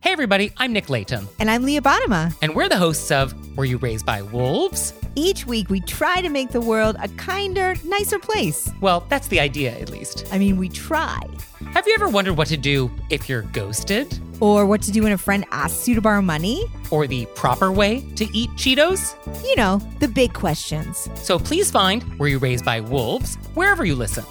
Hey everybody, I'm Nick Layton. And I'm Leah Bottima. And we're the hosts of Were You Raised by Wolves? Each week we try to make the world a kinder, nicer place. Well, that's the idea, at least. I mean, we try. Have you ever wondered what to do if you're ghosted? Or what to do when a friend asks you to borrow money? Or the proper way to eat Cheetos? You know, the big questions. So please find Were You Raised by Wolves wherever you listen.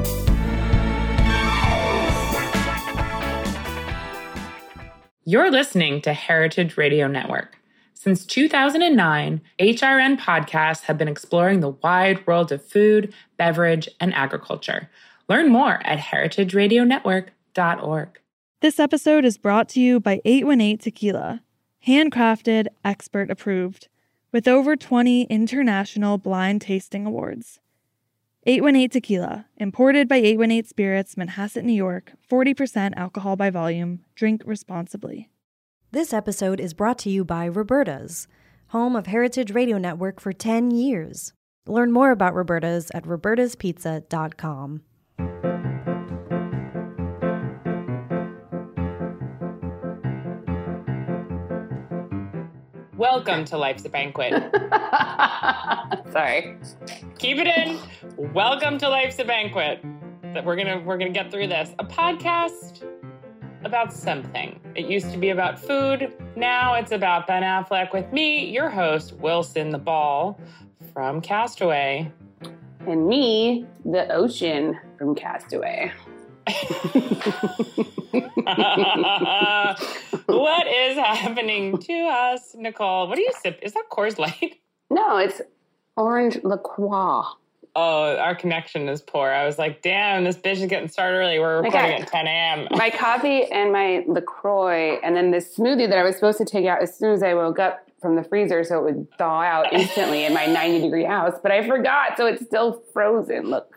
You're listening to Heritage Radio Network. Since 2009, HRN podcasts have been exploring the wide world of food, beverage, and agriculture. Learn more at heritageradionetwork.org. This episode is brought to you by 818 Tequila, handcrafted, expert approved, with over 20 international blind tasting awards. 818 Tequila, imported by 818 Spirits, Manhasset, New York, 40% alcohol by volume. Drink responsibly. This episode is brought to you by Roberta's, home of Heritage Radio Network for 10 years. Learn more about Roberta's at robertaspizza.com. Welcome to Life's a Banquet. Sorry. Keep it in. Welcome to Life's a Banquet. We're gonna get through this. A podcast about something. It used to be about food. Now it's about Ben Affleck with me, your host, Wilson the Ball from Castaway. And me, the ocean from Castaway. What is happening to us, Nicole? What do you sip? Is that Coors Light? No, it's orange LaCroix. Oh, our connection is poor. I was like, damn, this bitch is getting started early. We're recording at 10 a.m. My coffee and my LaCroix, and then this smoothie that I was supposed to take out as soon as I woke up from the freezer so it would thaw out instantly in my 90-degree house. But I forgot, so it's still frozen. Look.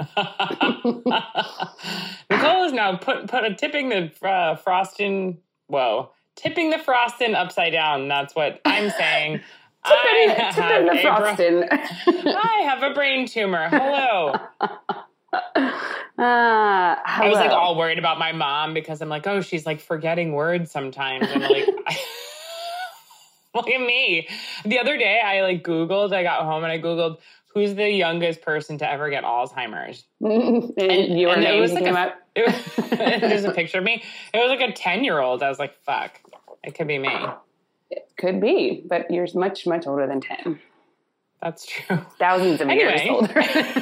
Nicole is now tipping the frosting. Whoa. Tipping the frosting upside down. That's what I'm saying. Tipping the frosting. I have a brain tumor. Hello. I was like all worried about my mom because I'm like, oh, she's like forgetting words sometimes. And like, look at me. The other day I got home and I Googled who's the youngest person to ever get Alzheimer's. and your name came up? There's a picture of me. It was like a 10-year-old. I was like, fuck, it could be me. It could be, but you're much, much older than 10. That's true. Thousands of years older.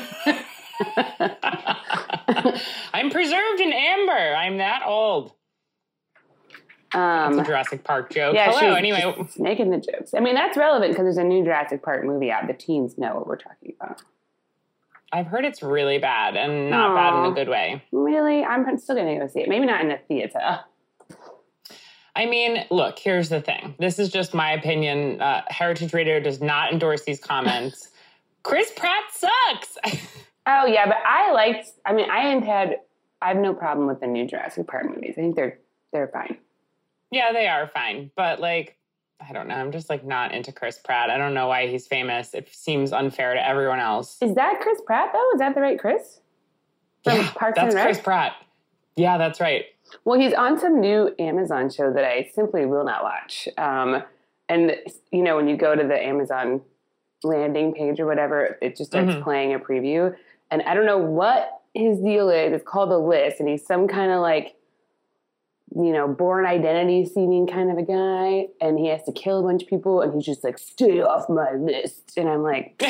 I'm preserved in amber. I'm that old. That's a Jurassic Park joke. Yeah, hello, she's anyway. Just making the jokes. I mean, that's relevant because there's a new Jurassic Park movie out. The teens know what we're talking about. I've heard it's really bad and not bad in a good way. Really? I'm still going to go see it. Maybe not in the theater. I mean, look, here's the thing. This is just my opinion. Heritage Radio does not endorse these comments. Chris Pratt sucks. Oh, yeah, but I have no problem with the new Jurassic Park movies. I think they're fine. Yeah, they are fine. But, like, I don't know. I'm just, like, not into Chris Pratt. I don't know why he's famous. It seems unfair to everyone else. Is that Chris Pratt, though? Is that the right Chris? From Parks and Rec? That's Chris Pratt. Yeah, that's right. Well, he's on some new Amazon show that I simply will not watch. And, you know, when you go to the Amazon landing page or whatever, it just starts playing a preview. And I don't know what his deal is. It's called The List. And he's some kind of like, you know, Born Identity seeming kind of a guy. And he has to kill a bunch of people. And he's just like, stay off my list. And I'm like,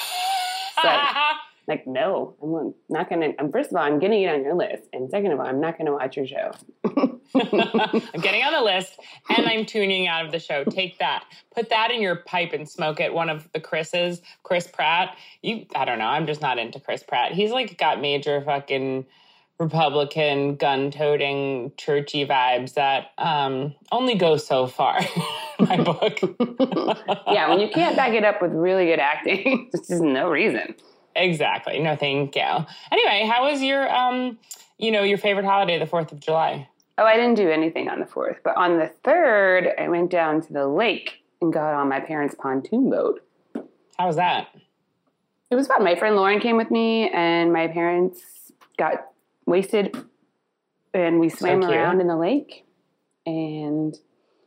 no, I'm not going to. First of all, I'm getting it on your list. And second of all, I'm not going to watch your show. I'm getting on the list and I'm tuning out of the show. Take that. Put that in your pipe and smoke it. One of the Chris's, Chris Pratt. I don't know. I'm just not into Chris Pratt. He's like got major fucking Republican, gun-toting, churchy vibes that only go so far in my book. Yeah, when you can't back it up with really good acting, there's just no reason. Exactly. No, thank you. Anyway, how was your, your favorite holiday, the 4th of July? Oh, I didn't do anything on the 4th, but on the 3rd, I went down to the lake and got on my parents' pontoon boat. How was that? It was fun. My friend Lauren came with me, and my parents got wasted, and we swam around in the lake. And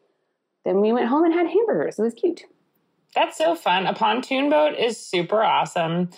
then we went home and had hamburgers. It was cute. That's so fun. A pontoon boat is super awesome.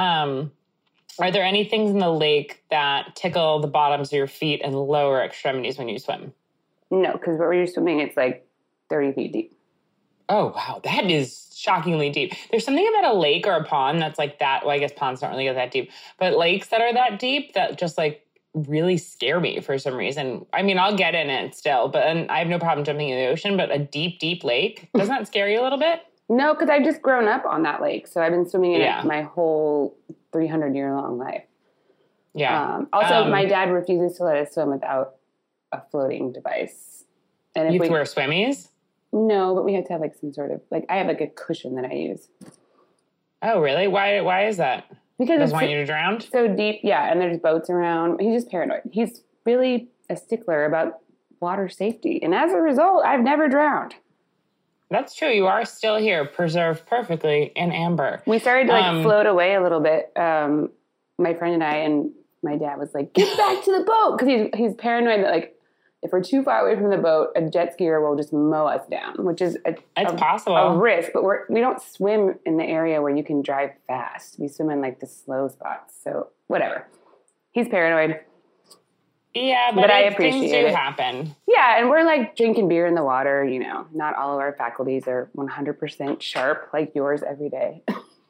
Are there any things in the lake that tickle the bottoms of your feet and lower extremities when you swim? No, because where you're swimming, it's like 30 feet deep. Oh, wow. That is shockingly deep. There's something about a lake or a pond that's like that. Well, I guess ponds don't really get that deep. But lakes that are that deep that just like really scare me for some reason. I mean, I'll get in it still, but I have no problem jumping in the ocean. But a deep, deep lake, doesn't that scare you a little bit? No, because I've just grown up on that lake. So I've been swimming in it my whole 300-year-long life. Yeah. Also, my dad refuses to let us swim without a floating device. And if you have to wear swimmies? No, but we have to have like some sort of, like, I have like a cushion that I use. Oh, really? Why is that? Because he doesn't want you to drown? So deep, yeah, and there's boats around. He's just paranoid. He's really a stickler about water safety. And as a result, I've never drowned. That's true. You are still here, preserved perfectly in amber. We started to float away a little bit. My friend and I, and my dad was like, get back to the boat. Because he's paranoid that, like, if we're too far away from the boat, a jet skier will just mow us down, which is possible. A risk. But we don't swim in the area where you can drive fast. We swim in, like, the slow spots. So, whatever. He's paranoid. Yeah, but I appreciate things do it. happen. Yeah, and we're like drinking beer in the water, you know. Not all of our faculties are 100% sharp like yours every day.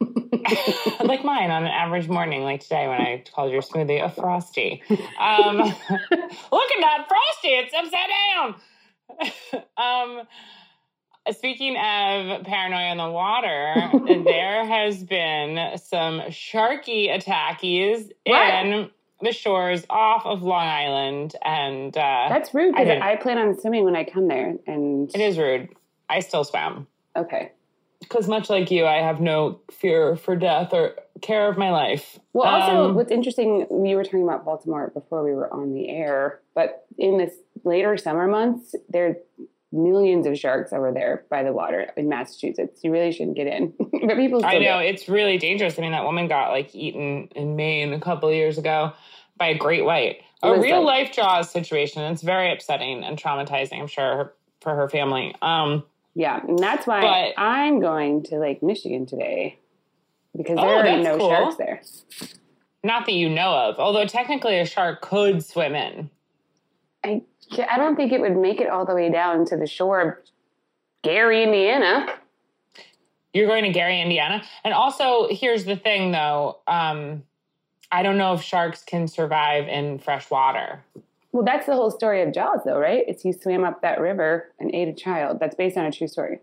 Like mine on an average morning, like today when I called your smoothie a Frosty. Look at that Frosty, it's upside down. Speaking of paranoia in the water, there has been some sharky attackies in the shores off of Long Island, and that's rude because I plan on swimming when I come there, and it is rude. I still swam. Okay, because much like you, I have no fear for death or care of my life. Well, also, what's interesting, you were talking about Baltimore before we were on the air, but in this later summer months, there are millions of sharks over there by the water in Massachusetts. You really shouldn't get in. But people still I know, it's really dangerous. I mean, that woman got like eaten in Maine a couple of years ago by a great white. A real life Jaws situation. It's very upsetting and traumatizing, I'm sure, for her family. Yeah, and that's why I'm going to Lake Michigan today, because there are no sharks there. Not that you know of, although technically a shark could swim in. I don't think it would make it all the way down to the shore of Gary, Indiana. You're going to Gary, Indiana? And also, here's the thing, though. I don't know if sharks can survive in fresh water. Well, that's the whole story of Jaws, though, right? It's he swam up that river and ate a child. That's based on a true story.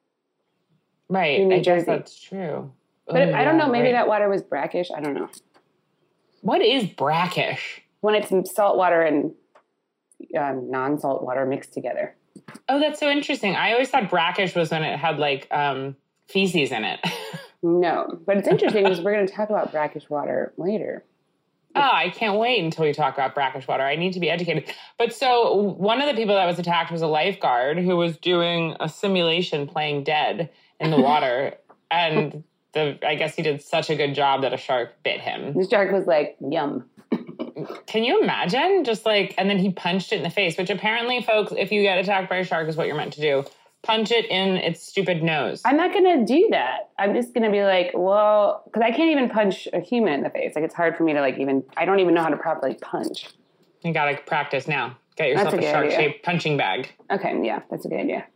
Right. I guess that's true. But I don't know. Maybe that water was brackish. I don't know. What is brackish? When it's salt water and non-salt water mixed together. Oh, that's so interesting. I always thought brackish was when it had like feces in it. No, but it's interesting because we're going to talk about brackish water later. Oh, I can't wait until we talk about brackish water. I need to be educated. But so one of the people that was attacked was a lifeguard who was doing a simulation playing dead in the water. And I guess he did such a good job that a shark bit him. The shark was like, yum. Can you imagine? Just like, and then he punched it in the face, which apparently, folks, if you get attacked by a shark is what you're meant to do. Punch it in its stupid nose. I'm not going to do that. I'm just going to be like, well, because I can't even punch a human in the face. Like, it's hard for me to I don't even know how to properly punch. You got to practice now. Get yourself a shark-shaped punching bag. Okay, yeah, that's a good idea.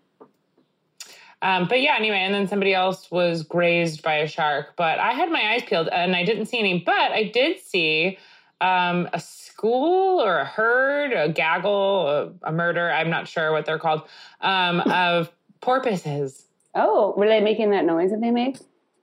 But yeah, anyway, and then somebody else was grazed by a shark. But I had my eyes peeled, and I didn't see any. But I did see a school or a herd, a gaggle, a murder, I'm not sure what they're called, of porpoises. Oh, were they making that noise that they make?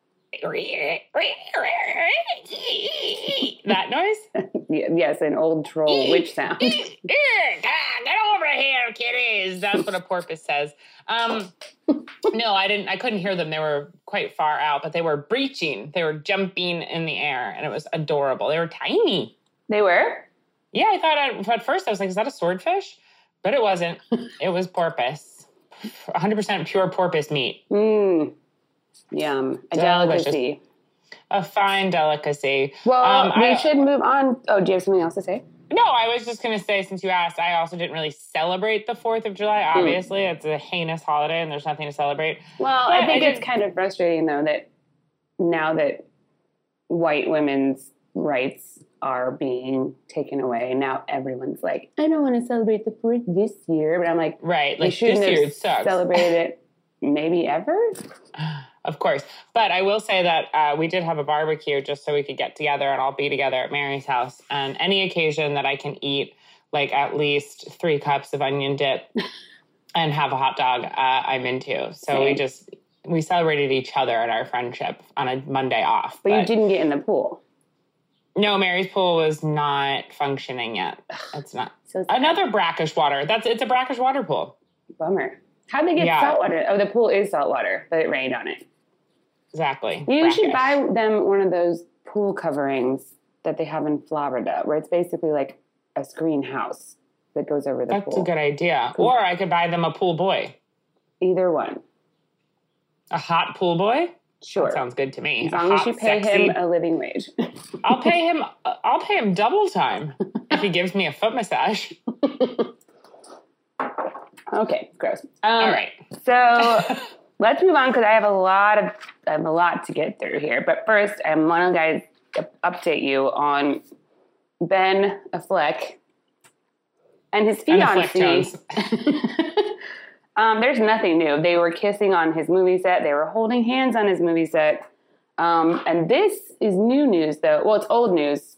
That noise? Yes, an old troll witch sound. Get over here, kitties. That's what a porpoise says. No, I couldn't hear them. They were quite far out, but they were breaching. They were jumping in the air, and it was adorable. They were tiny. They were? Yeah, I thought at first I was like, is that a swordfish? But it wasn't. It was porpoise. 100% pure porpoise meat. Mmm. Yum. A delicacy. A fine delicacy. Well, we should move on. Oh, do you have something else to say? No, I was just going to say, since you asked, I also didn't really celebrate the 4th of July. Obviously, it's a heinous holiday and there's nothing to celebrate. Well, I think it's kind of frustrating, though, that now that white women's rights are being taken away, now everyone's like, I don't want to celebrate the 4th this year. But I'm like, right, like, shouldn't have celebrated it maybe ever? Of course. But I will say that we did have a barbecue just so we could get together and all be together at Mary's house. And any occasion that I can eat like at least 3 cups of onion dip and have a hot dog, I'm into. So we celebrated each other and our friendship on a Monday off. But you didn't get in the pool. No, Mary's pool was not functioning yet. It's not. So another brackish water. It's a brackish water pool. Bummer. How'd they get salt water? Oh, the pool is salt water, but it rained on it. Exactly. You should buy them one of those pool coverings that they have in Florida, where it's basically like a screen house that goes over the pool. That's a good idea. Or I could buy them a pool boy. Either one. A hot pool boy? Sure. That sounds good to me. As long as you pay him a living wage. I'll pay him double time if he gives me a foot massage. Okay, gross. All right. So let's move on because I have a lot to get through here. But first, I want to guys update you on Ben Affleck and his fiancée. There's nothing new. They were kissing on his movie set. They were holding hands on his movie set. And this is new news, though. Well, it's old news.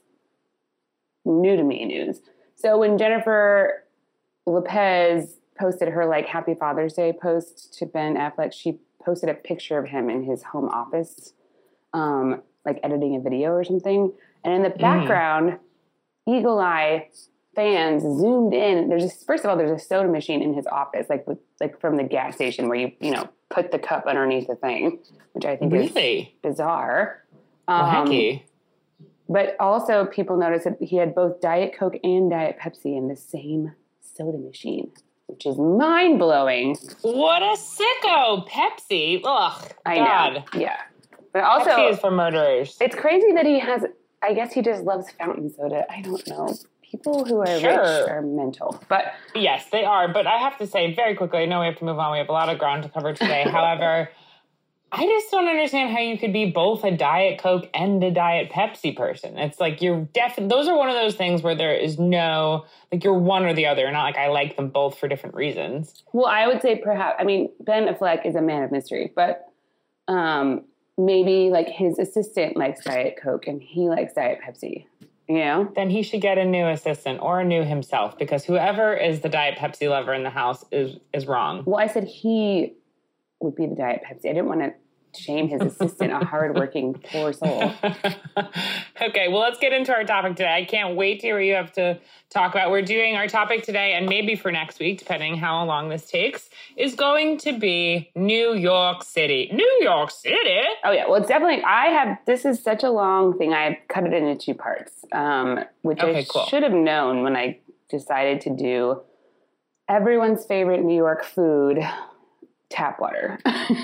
New to me news. So when Jennifer Lopez posted her like Happy Father's Day post to Ben Affleck, she posted a picture of him in his home office, like editing a video or something. And in the background, eagle eye fans zoomed in. First of all, there's a soda machine in his office, like from the gas station where you put the cup underneath the thing, which I think is bizarre. Wacky. But also people noticed that he had both Diet Coke and Diet Pepsi in the same soda machine, which is mind-blowing. What a sicko. Pepsi. Ugh. I God. know. Yeah. But also, Pepsi is for murderers. It's crazy that I guess he just loves fountain soda. I don't know. People who are rich are mental. But yes, they are. But I have to say very quickly, I know we have to move on. We have a lot of ground to cover today. However, I just don't understand how you could be both a Diet Coke and a Diet Pepsi person. It's like those are one of those things where there is no, like you're one or the other. Not like I like them both for different reasons. Well, I would say Ben Affleck is a man of mystery, but maybe like his assistant likes Diet Coke and he likes Diet Pepsi. You know? Then he should get a new assistant or a new himself, because whoever is the Diet Pepsi lover in the house is wrong. Well, I said he would be the Diet Pepsi. I didn't want to shame his assistant, a hardworking poor soul. Okay, well, let's get into our topic today. I can't wait to hear what you have to talk about. We're doing our topic today, and maybe for next week, depending how long this takes, is going to be New York City. New York City? Oh, yeah. Well, it's definitely, this is such a long thing. I cut it into 2 parts, which should have known when I decided to do everyone's favorite New York food, tap water.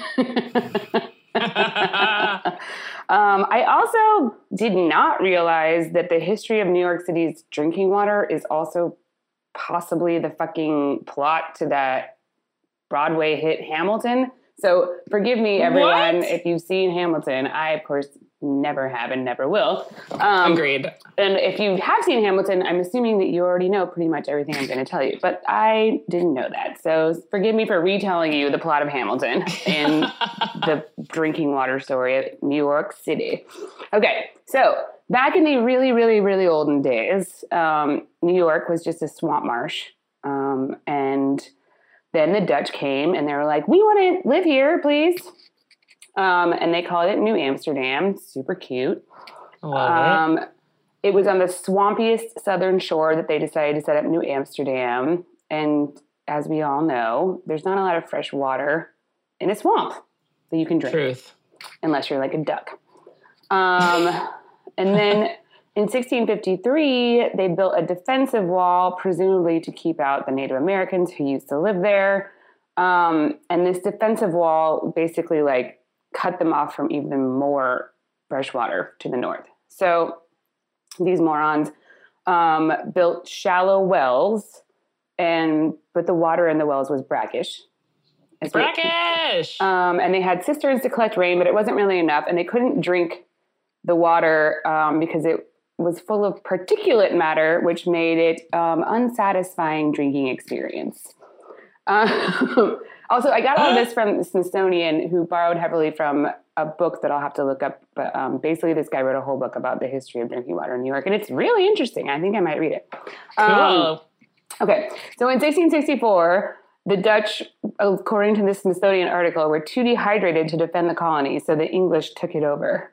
I also did not realize that the history of New York City's drinking water is also possibly the fucking plot to that Broadway hit Hamilton. So forgive me, everyone, if you've seen Hamilton. I, of course, never have and never will. Agreed. And if you have seen Hamilton, I'm assuming that you already know pretty much everything I'm going to tell you. But I didn't know that. So forgive me for retelling you the plot of Hamilton in the drinking water story of New York City. Okay, so back in the really, really, really olden days, New York was just a swamp marsh. And then the Dutch came and they were like, we want to live here, please. And they called it New Amsterdam. Super cute. Love it. It was on the swampiest southern shore that they decided to set up New Amsterdam. And as we all know, there's not a lot of fresh water in a swamp that you can drink. Truth. Unless you're like a duck. And then in 1653, they built a defensive wall, presumably to keep out the Native Americans who used to live there. And this defensive wall basically like cut them off from even more fresh water to the north. So these morons built shallow wells, but the water in the wells was brackish. Brackish! And they had cisterns to collect rain, but it wasn't really enough. And they couldn't drink the water because it was full of particulate matter, which made it unsatisfying drinking experience. Also, I got all this from the Smithsonian, who borrowed heavily from a book that I'll have to look up. But basically, this guy wrote a whole book about the history of drinking water in New York, and it's really interesting. I think I might read it. Cool. Okay, so in 1664, the Dutch, according to this Smithsonian article, were too dehydrated to defend the colony, so the English took it over.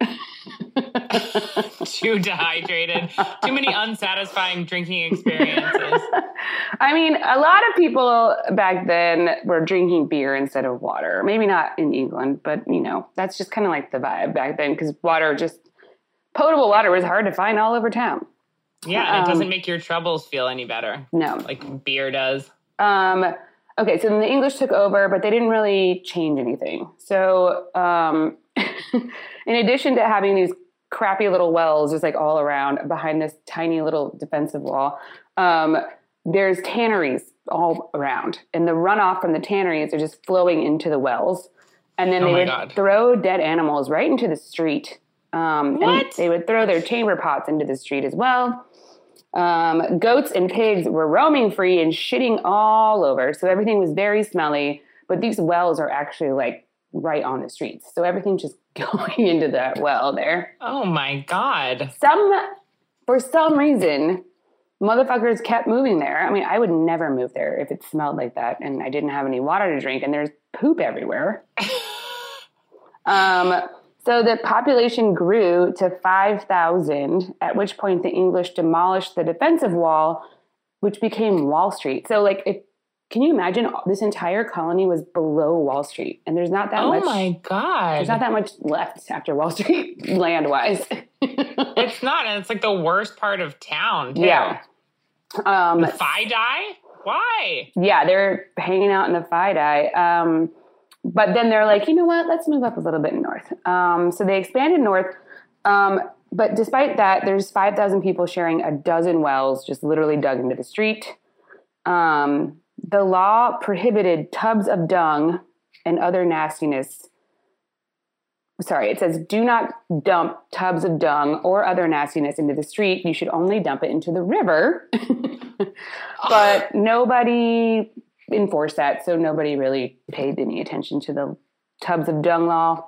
Too dehydrated. Too many unsatisfying drinking experiences. I mean, a lot of people back then were drinking beer instead of water. Maybe not in England, but, that's just kind of like the vibe back then, because potable water was hard to find all over town. Yeah, and it doesn't make your troubles feel any better. No. Like beer does. Okay, so then the English took over, but they didn't really change anything. So in addition to having these crappy little wells just like all around behind this tiny little defensive wall, there's tanneries all around. And the runoff from the tanneries are just flowing into the wells. And then they would throw dead animals right into the street. What? And they would throw their chamber pots into the street as well. Goats and pigs were roaming free and shitting all over. So everything was very smelly, but these wells are actually like right on the streets. So everything's just going into that well there. Oh my God. For some reason, motherfuckers kept moving there. I mean, I would never move there if it smelled like that and I didn't have any water to drink and there's poop everywhere. So the population grew to 5,000, at which point the English demolished the defensive wall, which became Wall Street. So, can you imagine this entire colony was below Wall Street? And there's not that much. Oh, my God. There's not that much left after Wall Street, land-wise. It's not. And it's like the worst part of town, too. Yeah. The Fidei? Why? Yeah, they're hanging out in the Fidei. But then they're like, you know what? Let's move up a little bit north. So they expanded north. But despite that, there's 5,000 people sharing a dozen wells just literally dug into the street. The law prohibited tubs of dung and other nastiness. Sorry, it says do not dump tubs of dung or other nastiness into the street. You should only dump it into the river. But nobody enforced that, so nobody really paid any attention to the tubs of dung law.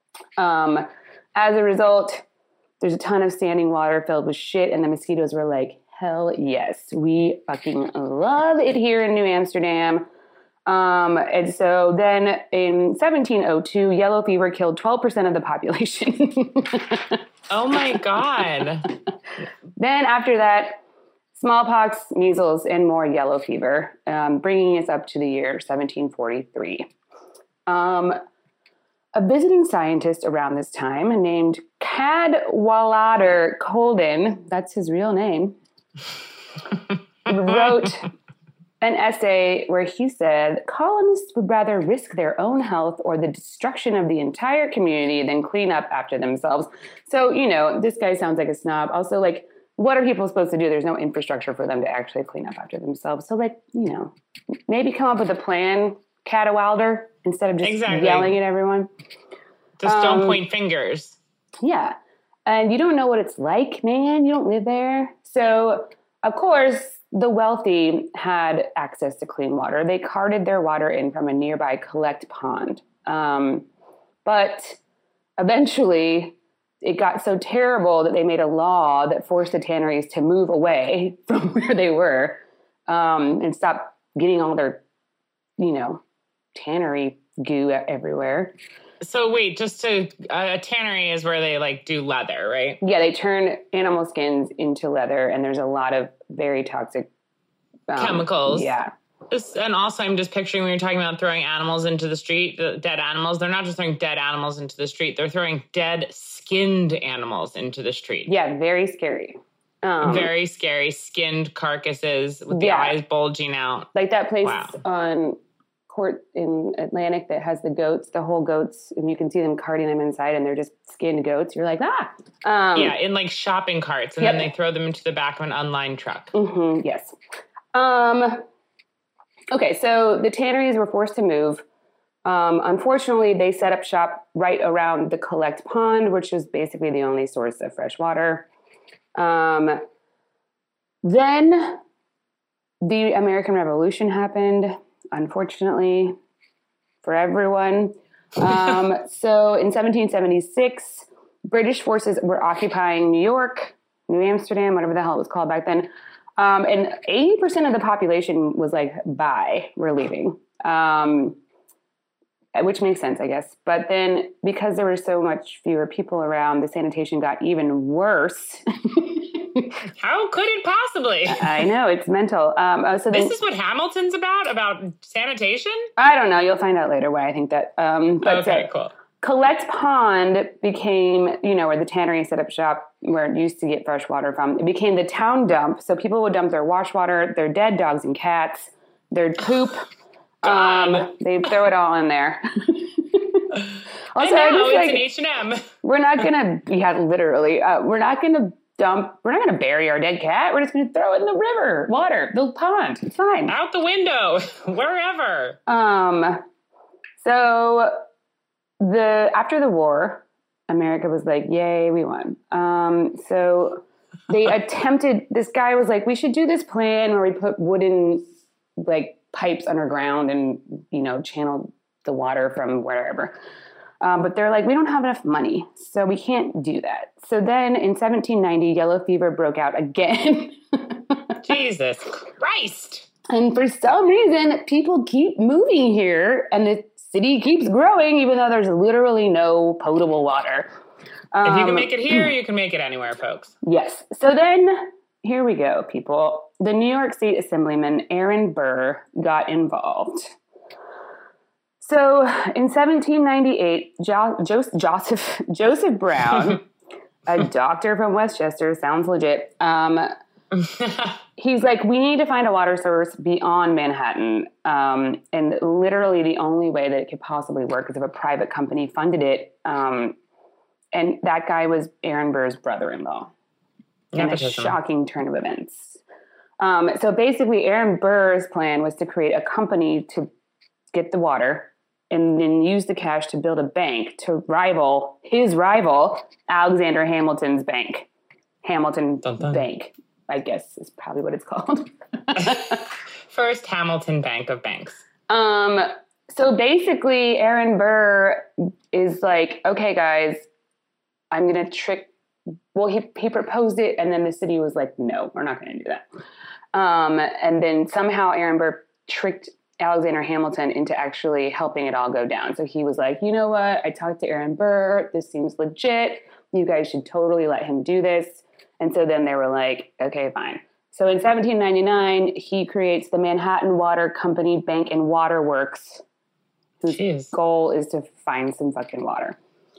As a result, there's a ton of standing water filled with shit, and the mosquitoes were like, hell yes, we fucking love it here in New Amsterdam. And so then in 1702, yellow fever killed 12% of the population. Oh my God. Then after that, smallpox, measles, and more yellow fever, bringing us up to the year 1743. A visiting scientist around this time named Cadwallader Colden, that's his real name, wrote an essay where he said, colonists would rather risk their own health or the destruction of the entire community than clean up after themselves. So, this guy sounds like a snob. Also, what are people supposed to do? There's no infrastructure for them to actually clean up after themselves. So, maybe come up with a plan, Cadwallader, instead of just yelling at everyone. Just don't point fingers. Yeah. And you don't know what it's like, man. You don't live there. So, of course, the wealthy had access to clean water. They carted their water in from a nearby collect pond. But eventually, it got so terrible that they made a law that forced the tanneries to move away from where they were and stop getting all their, tannery goo everywhere. So wait, a tannery is where they do leather, right? Yeah, they turn animal skins into leather, and there's a lot of very toxic chemicals. Yeah. And also, I'm just picturing when you're talking about throwing animals into the street, dead animals, they're not just throwing dead animals into the street, they're throwing dead skinned animals into the street. Yeah, very scary. Very scary, skinned carcasses with the eyes bulging out. Like that place on court in Atlantic that has the whole goats, and you can see them carting them inside, and they're just skinned goats. You're like, yeah, in like shopping carts, and then they throw them into the back of an unlined truck. Mm-hmm, yes. Okay, so the tanneries were forced to move. Unfortunately, they set up shop right around the Collect Pond, which was basically the only source of fresh water. Then the American Revolution happened, unfortunately, for everyone. So in 1776, British forces were occupying New York, New Amsterdam, whatever the hell it was called back then. And 80% of the population was like, bye, we're leaving. Which makes sense, I guess. But then because there were so much fewer people around, the sanitation got even worse. How could it possibly? I know, it's mental. So this is what Hamilton's about sanitation? I don't know. You'll find out later why I think that. Okay, cool. Collect Pond became, where the tannery set up shop, where it used to get fresh water from. It became the town dump. So people would dump their wash water, their dead dogs and cats, their poop. They throw it all in there. Also, I know, it's an H&M. We're not going to, literally, we're not going to bury our dead cat. We're just going to throw it in the river, the pond. It's fine. Out the window, wherever. So after the war, America was like, yay, we won. So they attempted, this guy was like, we should do this plan where we put wooden, pipes underground and, channel the water from wherever. But they're like, we don't have enough money, so we can't do that. So then in 1790, yellow fever broke out again. Jesus Christ. And for some reason, people keep moving here and the city keeps growing, even though there's literally no potable water. If you can make it here, you can make it anywhere, folks. Yes. So then here we go, people. The New York State Assemblyman Aaron Burr got involved. So in 1798, Joseph Brown, a doctor from Westchester, sounds legit. He's like, we need to find a water source beyond Manhattan. And literally the only way that it could possibly work is if a private company funded it. And that guy was Aaron Burr's brother-in-law. In a shocking turn of events. So basically, Aaron Burr's plan was to create a company to get the water and then use the cash to build a bank to rival his rival, Alexander Hamilton's bank. Hamilton Bank, I guess is probably what it's called. First Hamilton Bank of Banks. So basically, Aaron Burr is like, okay, guys, I'm going to trick. Well, he proposed it, and then the city was like, no, we're not going to do that. And then somehow Aaron Burr tricked Alexander Hamilton into actually helping it all go down. So he was like, you know what? I talked to Aaron Burr. This seems legit. You guys should totally let him do this. And so then they were like, okay, fine. So in 1799, he creates the Manhattan Water Company Bank and Water Works, whose goal is to find some fucking water.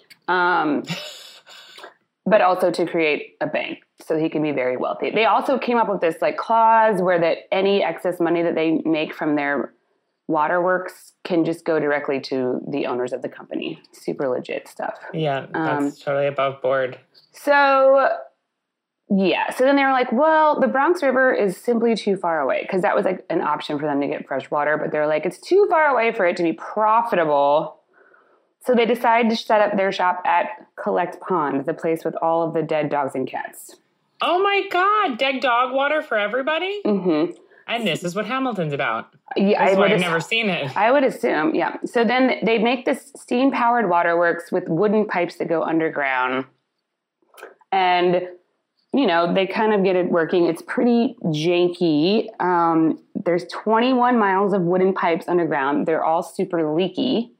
But also to create a bank so he can be very wealthy. They also came up with this clause where that any excess money that they make from their waterworks can just go directly to the owners of the company. Super legit stuff. Yeah, that's totally above board. So then they were like, well, the Bronx River is simply too far away, because that was an option for them to get fresh water. But they're like, it's too far away for it to be profitable. So they decided to set up their shop at Collect Pond, the place with all of the dead dogs and cats. Oh my God, dead dog water for everybody? Mm-hmm. And this is what Hamilton's about. Yeah, That's why I've never seen it. I would assume, yeah. So then they make this steam-powered waterworks with wooden pipes that go underground. And, they kind of get it working. It's pretty janky. There's 21 miles of wooden pipes underground. They're all super leaky.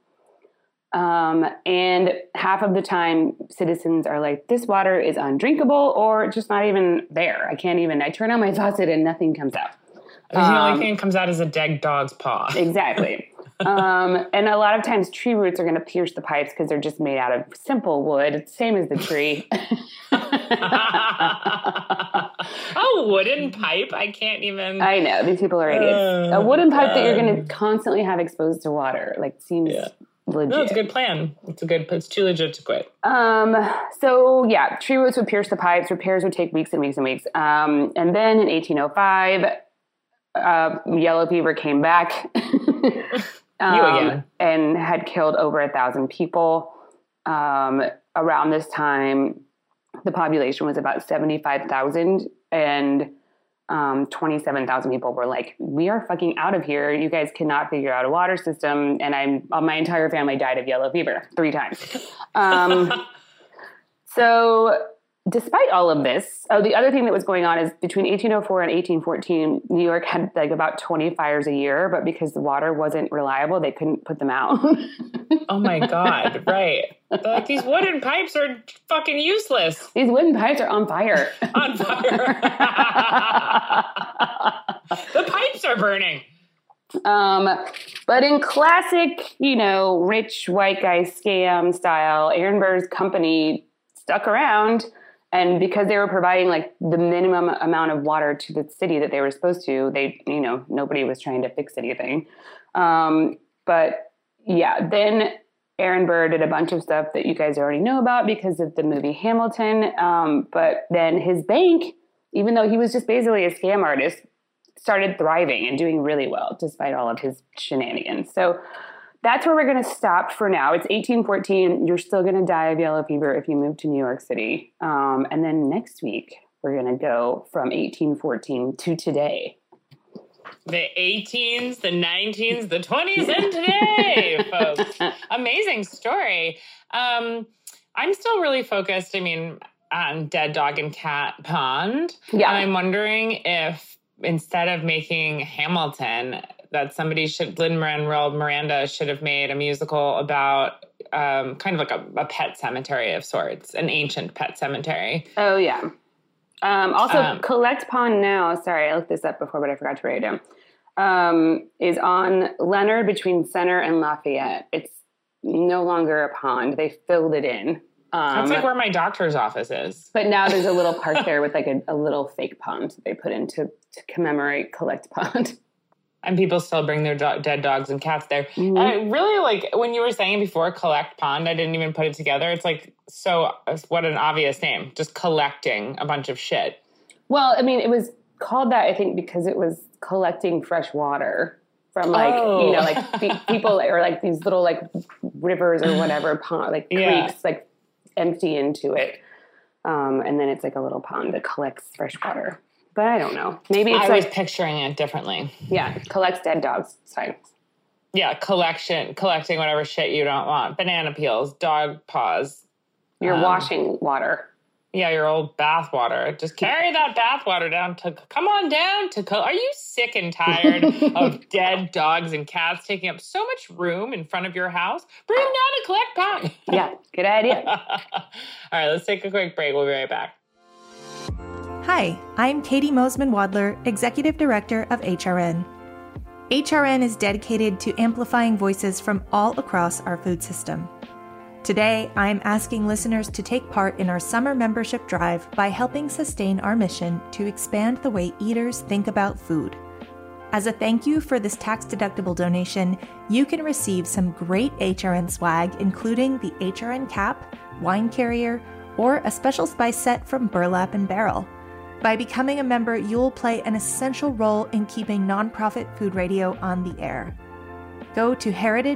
And half of the time citizens are like, this water is undrinkable or just not even there. I turn on my faucet and nothing comes out. The only thing that comes out is a dead dog's paw. Exactly. And a lot of times tree roots are going to pierce the pipes because they're just made out of simple wood. It's the same as the tree. Oh, a wooden pipe? I can't even. I know. These people are idiots. A wooden pipe that you're going to constantly have exposed to water. Like, seems legit. No, it's a good plan. It's too legit to quit. So, yeah, tree roots would pierce the pipes. Repairs would take weeks and weeks and weeks. And then in 1805, yellow fever came back. And had killed over 1,000 people. Around this time, the population was about 75,000, and 27,000 people were like, we are fucking out of here. You guys cannot figure out a water system. And my entire family died of yellow fever 3 times. So despite all of this, the other thing that was going on is between 1804 and 1814, New York had like about 20 fires a year, but because the water wasn't reliable, they couldn't put them out. Oh my God. Right. They're like, these wooden pipes are fucking useless. These wooden pipes are on fire. On fire. The pipes are burning. But in classic, rich white guy scam style, Aaron Burr's company stuck around. And because they were providing like the minimum amount of water to the city that they were supposed to, nobody was trying to fix anything. But yeah, then Aaron Burr did a bunch of stuff that you guys already know about because of the movie Hamilton. But then his bank, even though he was just basically a scam artist, started thriving and doing really well despite all of his shenanigans. So that's where we're going to stop for now. It's 1814. You're still going to die of yellow fever if you move to New York City. And then next week, we're going to go from 1814 to today. The 18s, the 19s, the 20s, and today, folks. Amazing story. I'm still really focused, on Dead Dog and Cat Pond. Yeah. And I'm wondering if instead of making Hamilton, that Lin-Manuel Miranda should have made a musical about kind of like a pet cemetery of sorts, an ancient pet cemetery. Oh, yeah. Also, Collect Pond now, sorry, I looked this up before, but I forgot to write it down, is on Leonard between Center and Lafayette. It's no longer a pond. They filled it in. That's like where my doctor's office is. But now there's a little park there with like a little fake pond that they put in to commemorate Collect Pond. And people still bring their dead dogs and cats there. Mm-hmm. And I really when you were saying before, Collect Pond, I didn't even put it together. It's like, so what an obvious name, just collecting a bunch of shit. Well, it was called that, I think, because it was collecting fresh water from people or like these little like rivers or whatever, pond, like creeks, like empty into it. And then it's like a little pond that collects fresh water. But I don't know. Maybe it's I was picturing it differently. Yeah, collects dead dogs. Sorry. Yeah, collecting whatever shit you don't want. Banana peels, dog paws. Your washing water. Yeah, your old bath water. Just carry that bath water down are you sick and tired of dead dogs and cats taking up so much room in front of your house? Bring them down to Collect Pond. Yeah, good idea. All right, let's take a quick break. We'll be right back. Hi, I'm Katie Mosman-Wadler, Executive Director of HRN. HRN is dedicated to amplifying voices from all across our food system. Today, I'm asking listeners to take part in our summer membership drive by helping sustain our mission to expand the way eaters think about food. As a thank you for this tax-deductible donation, you can receive some great HRN swag, including the HRN cap, wine carrier, or a special spice set from Burlap and Barrel. By becoming a member, you'll play an essential role in keeping nonprofit food radio on the air. Go to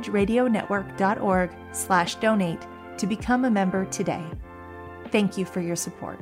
heritageradionetwork.org/donate to become a member today. Thank you for your support.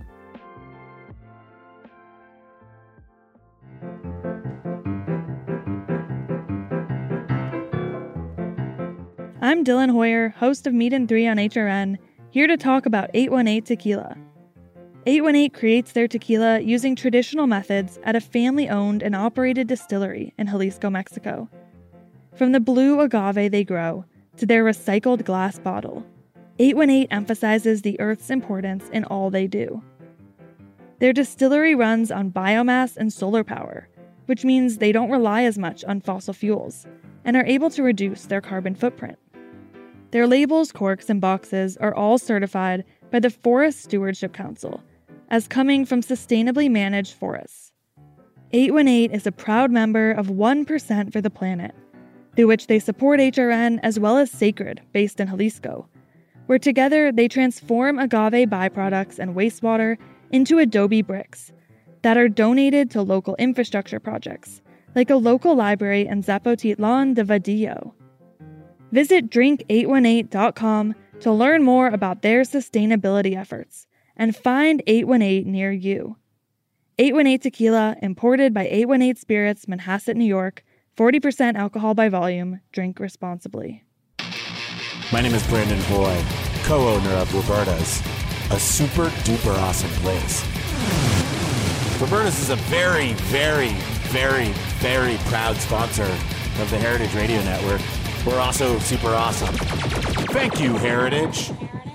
I'm Dylan Hoyer, host of Meat and 3 on HRN, here to talk about 818 Tequila. 818 creates their tequila using traditional methods at a family-owned and operated distillery in Jalisco, Mexico. From the blue agave they grow to their recycled glass bottle, 818 emphasizes the earth's importance in all they do. Their distillery runs on biomass and solar power, which means they don't rely as much on fossil fuels and are able to reduce their carbon footprint. Their labels, corks, and boxes are all certified by the Forest Stewardship Council, as coming from sustainably managed forests. 818 is a proud member of 1% for the Planet, through which they support HRN as well as Sacred, based in Jalisco, where together they transform agave byproducts and wastewater into adobe bricks that are donated to local infrastructure projects, like a local library in Zapotitlan de Vadillo. Visit drink818.com to learn more about their sustainability efforts and find 818 near you. 818 Tequila, imported by 818 Spirits, Manhasset, New York, 40% alcohol by volume. Drink responsibly. My name is Brandon Hoy, co-owner of Roberta's, a super duper awesome place. Roberta's is a very, very, very, very proud sponsor of the Heritage Radio Network. We're also super awesome. Thank you, Heritage.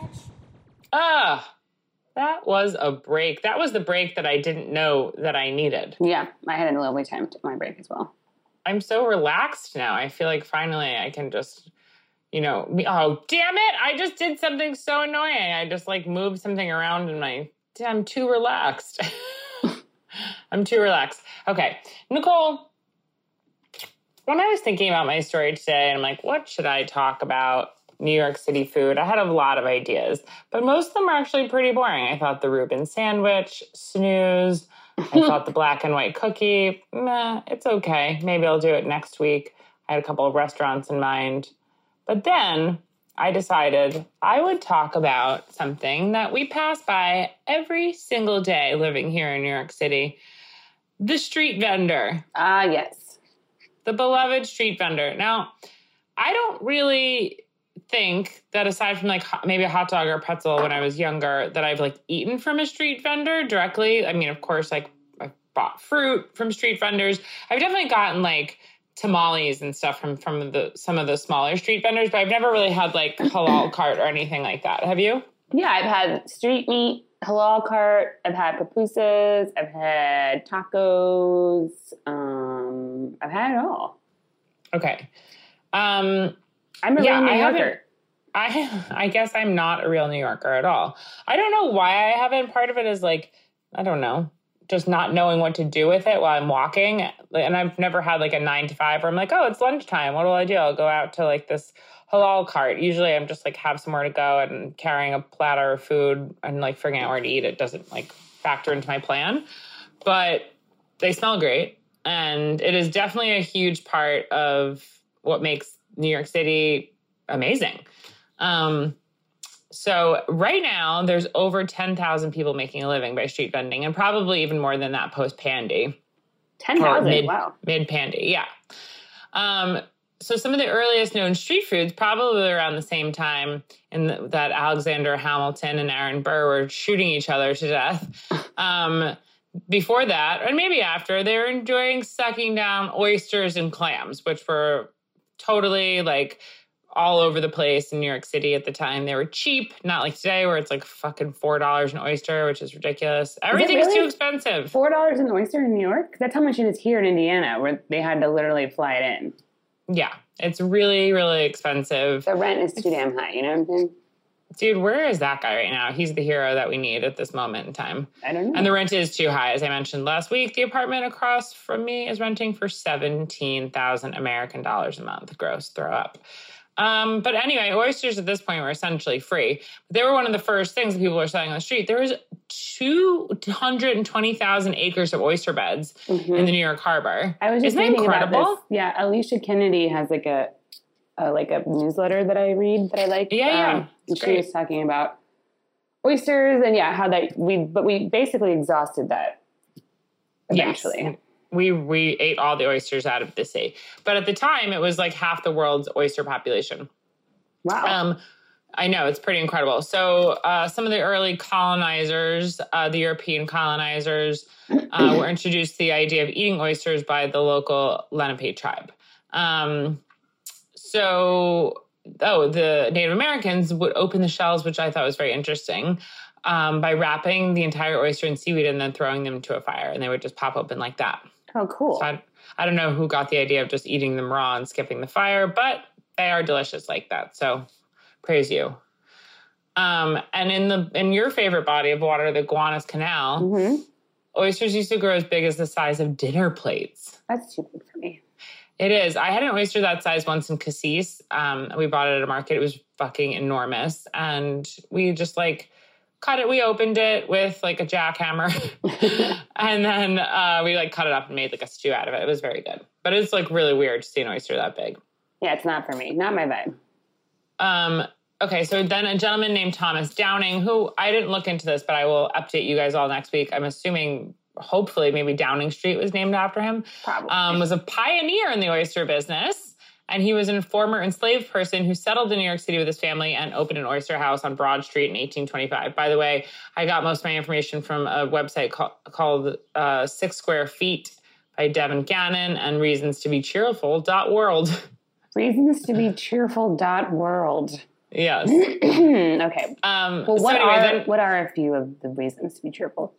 That was a break. That was the break that I didn't know that I needed. Yeah, I had a lovely time to my break as well. I'm so relaxed now. I feel like finally I can just, oh, damn it. I just did something so annoying. I just moved something around in I'm too relaxed. I'm too relaxed. Okay. Nicole, when I was thinking about my story today, and I'm like, what should I talk about? New York City food. I had a lot of ideas, but most of them are actually pretty boring. I thought the Reuben sandwich, snooze. I thought the black and white cookie, it's okay. Maybe I'll do it next week. I had a couple of restaurants in mind. But then I decided I would talk about something that we pass by every single day living here in New York City. The street vendor. Yes. The beloved street vendor. Now, I don't really think that aside from maybe a hot dog or a pretzel when I was younger that I've eaten from a street vendor directly. I mean, of course, I've bought fruit from street vendors. I've definitely gotten tamales and stuff from some of the smaller street vendors, but I've never really had halal cart or anything like that. Have you? Yeah, I've had street meat, halal cart. I've had pupusas. I've had tacos. I've had it all. Okay. I'm a real New Yorker. I guess I'm not a real New Yorker at all. I don't know why I haven't. Part of it is I don't know, just not knowing what to do with it while I'm walking. And I've never had a 9 to 5 where I'm oh, it's lunchtime. What do? I'll go out to this halal cart. Usually I'm just have somewhere to go and carrying a platter of food and figuring out where to eat. It doesn't factor into my plan, but they smell great. And it is definitely a huge part of what makes New York City amazing. So right now there's over 10,000 people making a living by street vending, and probably even more than that post-Pandy. 10,000, wow. Mid-Pandy, yeah. So some of the earliest known street foods, probably around the same time that Alexander Hamilton and Aaron Burr were shooting each other to death. Before that, and maybe after, they were enjoying sucking down oysters and clams, which were totally all over the place in New York City at the time. They were cheap, not like today where it's fucking $4 an oyster, which is ridiculous. Everything's too expensive. $4 an oyster in New York? That's how much it is here in Indiana, where they had to literally fly it in. Yeah, it's really, really expensive. The rent is too damn high, you know what I'm saying? Dude, where is that guy right now? He's the hero that we need at this moment in time. I don't know. And the rent is too high. As I mentioned last week, the apartment across from me is renting for $17,000 American dollars a month. Gross, throw up. But anyway, oysters at this point were essentially free. They were one of the first things that people were selling on the street. There was 220,000 acres of oyster beds in the New York Harbor. I was just Isn't that reading incredible? About this. Yeah, Alicia Kennedy has a newsletter that I read that I like. Yeah. And she was talking about oysters and how we basically exhausted that eventually. Yes. We ate all the oysters out of the sea. But at the time, it was half the world's oyster population. Wow. I know, it's pretty incredible. So some of the early colonizers, the European colonizers, were introduced to the idea of eating oysters by the local Lenape tribe. The Native Americans would open the shells, which I thought was very interesting, by wrapping the entire oyster in seaweed and then throwing them into a fire. And they would just pop open like that. Oh, cool. So I don't know who got the idea of just eating them raw and skipping the fire, but they are delicious like that. So praise you. And in your favorite body of water, the Gowanus Canal, Mm-hmm. oysters used to grow as big as the size of dinner plates. That's too big for me. It is. I had an oyster that size once in Cassis. We bought it at a market. It was fucking enormous. And we just cut it. We opened it with a jackhammer. And then we cut it up and made a stew out of it. It was very good. But it's really weird to see an oyster that big. Yeah, it's not for me. Not my vibe. Okay, so then a gentleman named Thomas Downing, who I didn't look into this, but I will update you guys all next week. I'm assuming, hopefully, maybe Downing Street was named after him. Probably. Was a pioneer in the oyster business. And he was a former enslaved person who settled in New York City with his family and opened an oyster house on Broad Street in 1825. By the way, I got most of my information from a website called 6 Square Feet by Devin Gannon and reasonstobecheerful.world. Reasonstobecheerful.world. Yes. Okay. What what are a few of the reasons to be cheerful?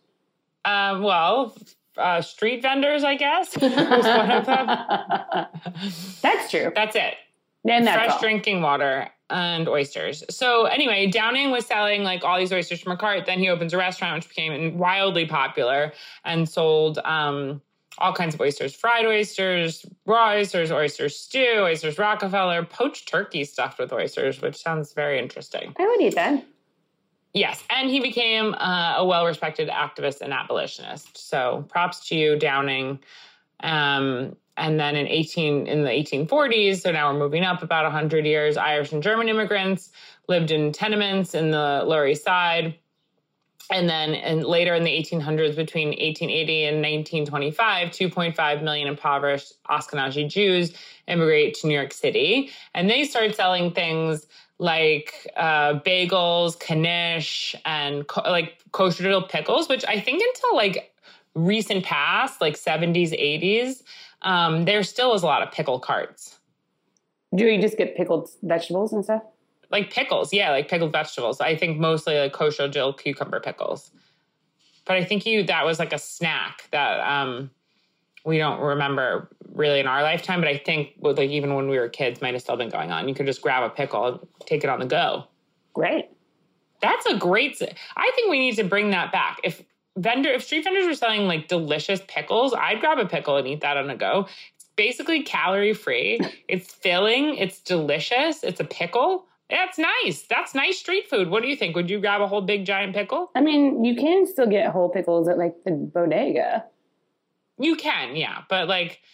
Street vendors, I guess. Was one of them. That's true. That's it. And that's fresh all. drinking water and oysters. So anyway, Downing was selling all these oysters from a cart. Then he opens a restaurant, which became wildly popular and sold all kinds of oysters, fried oysters, raw oysters, oyster stew, oysters Rockefeller, poached turkey stuffed with oysters, which sounds very interesting. I would eat that. Yes, and he became a well-respected activist and abolitionist. So props to you, Downing. And then in the 1840s, so now we're moving up about 100 years, Irish and German immigrants lived in tenements in the Lower East Side. And then later in the 1800s, between 1880 and 1925, 2.5 million impoverished Ashkenazi Jews immigrate to New York City. And they started selling things like bagels, knish, and kosher dill pickles, which I think until recent past, 70s, 80s, there still was a lot of pickle carts. Do you just get pickled vegetables and stuff? Pickles, yeah, pickled vegetables. I think mostly kosher dill cucumber pickles. But I think that was a snack that we don't remember really in our lifetime. But I think even when we were kids, might have still been going on. You could just grab a pickle and take it on the go. Great. That's a great. I think we need to bring that back. If street vendors were selling delicious pickles, I'd grab a pickle and eat that on the go. It's basically calorie free. It's filling. It's delicious. It's a pickle. That's nice. That's nice street food. What do you think? Would you grab a whole big giant pickle? I mean, you can still get whole pickles at the bodega. You can, yeah. But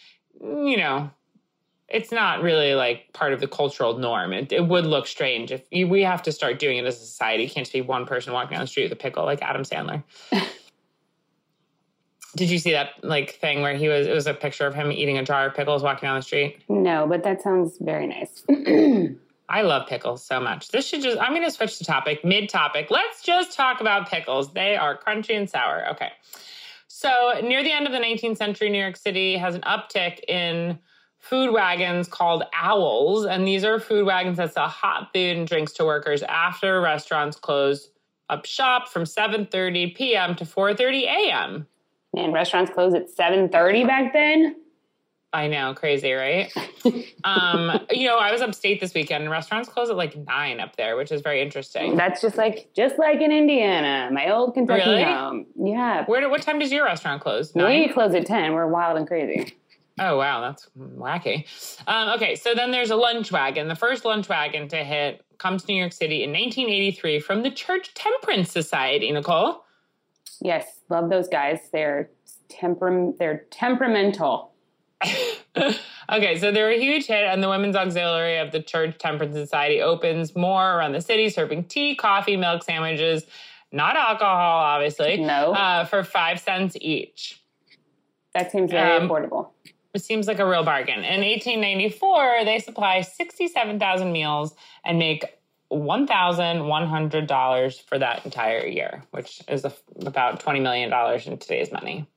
it's not really part of the cultural norm. It would look strange if we have to start doing it as a society. You can't just be one person walking down the street with a pickle like Adam Sandler. Did you see that thing where it was a picture of him eating a jar of pickles walking down the street? No, but that sounds very nice. I love pickles so much. I'm going to switch the topic, mid-topic. Let's just talk about pickles. They are crunchy and sour. Okay. So near the end of the 19th century, New York City has an uptick in food wagons called owls. And these are food wagons that sell hot food and drinks to workers after restaurants close up shop from 7:30 p.m. to 4:30 a.m. Man, restaurants closed at 7:30 back then? I know, crazy, right? I was upstate this weekend and restaurants close at 9 up there, which is very interesting. That's just like in Indiana, my old Kentucky home. Yeah. What time does your restaurant close? 9? We close at 10. We're wild and crazy. Oh, wow. That's wacky. Okay. So then there's a lunch wagon. The first lunch wagon to hit comes to New York City in 1983 from the Church Temperance Society, Nicole. Yes. Love those guys. They're temperamental. Okay, so they're a huge hit, and the Women's Auxiliary of the Church Temperance Society opens more around the city, serving tea, coffee, milk, sandwiches, not alcohol, obviously, for 5 cents each. That seems very affordable. It seems like a real bargain. In 1894, they supply 67,000 meals and make $1,100 for that entire year, which is about $20 million in today's money.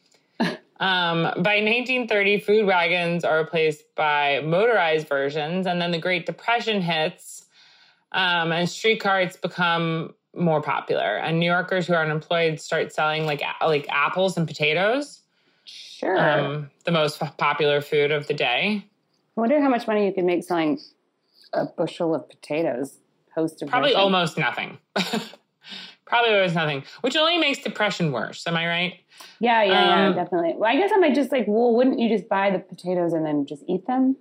By 1930, food wagons are replaced by motorized versions, and then the Great Depression hits, and street carts become more popular. And New Yorkers who are unemployed start selling like apples and potatoes. Sure. The most popular food of the day. I wonder how much money you could make selling a bushel of potatoes. post-depression? Probably almost nothing. Probably almost nothing, which only makes depression worse. Am I right? Yeah, definitely. Well, I guess I might just like, well, wouldn't you just buy the potatoes and then just eat them?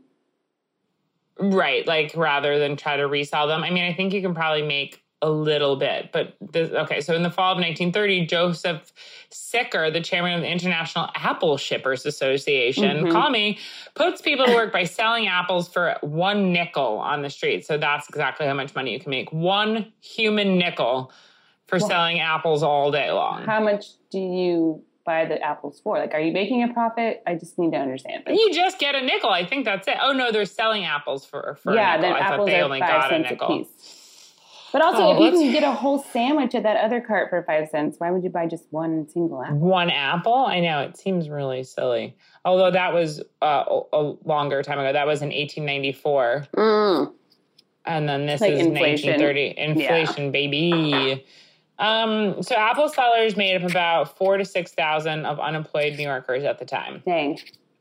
Right, like rather than try to resell them. I mean, I think you can probably make a little bit, but so in the fall of 1930, Joseph Sicker, the chairman of the International Apple Shippers Association, call me, puts people to work by selling apples for 1 nickel on the street. So that's exactly how much money you can make. 1 human nickel for selling apples all day long. How much do you buy the apples for? Like, are you making a profit? I just need to understand this. You just get a nickel. I think that's it. Oh, no, they're selling apples for a nickel. Then I apples thought they are only 5 got a cents nickel. a piece. But also, if you can get a whole sandwich at that other cart for 5 cents, why would you buy just 1 single apple? 1 apple? I know. It seems really silly. Although that was a longer time ago. That was in 1894. And then this is inflation. 1930. Inflation, baby. So apple sellers made up about 4,000 to 6,000 of unemployed New Yorkers at the time. Dang.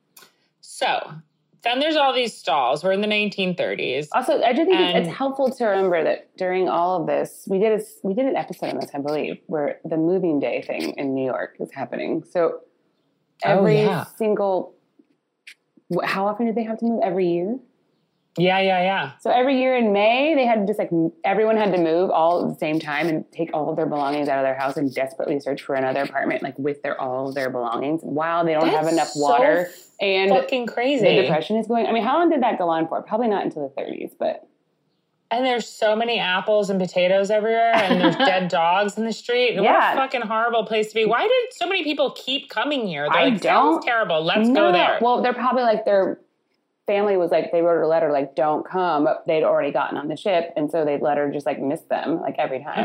So then there's all these stalls. We're in the 1930s. Also, I do think it's helpful to remember that during all of this, we did an episode on this, I believe, where the moving day thing in New York is happening. So every single, how often did they have to move? Every year? Yeah. So every year in May, they had to everyone had to move all at the same time and take all of their belongings out of their house and desperately search for another apartment, like with all of their belongings, while they don't have enough water. And fucking crazy. The depression is going. I mean, how long did that go on for? Probably not until the 30s, but. And there's so many apples and potatoes everywhere, and there's dead dogs in the street. What a fucking horrible place to be. Why did so many people keep coming here? They're sounds terrible. Let's go there. Well, they're probably like their family was like, they wrote a letter like, don't come. But they'd already gotten on the ship, and so they'd let her just like miss them like every time.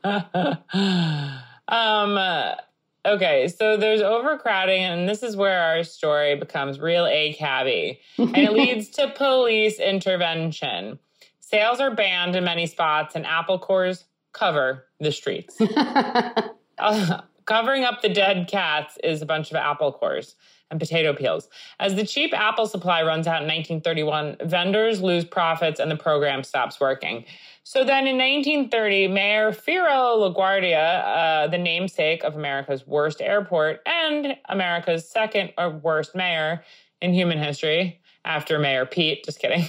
Okay, so there's overcrowding, and this is where our story becomes real A-cabby, and it leads to police intervention. Sales are banned in many spots, and apple cores cover the streets. Covering up the dead cats is a bunch of apple cores and potato peels. As the cheap apple supply runs out in 1931, vendors lose profits and the program stops working. So then in 1930, Mayor Fero LaGuardia, the namesake of America's worst airport and America's second worst mayor in human history, after Mayor Pete, just kidding,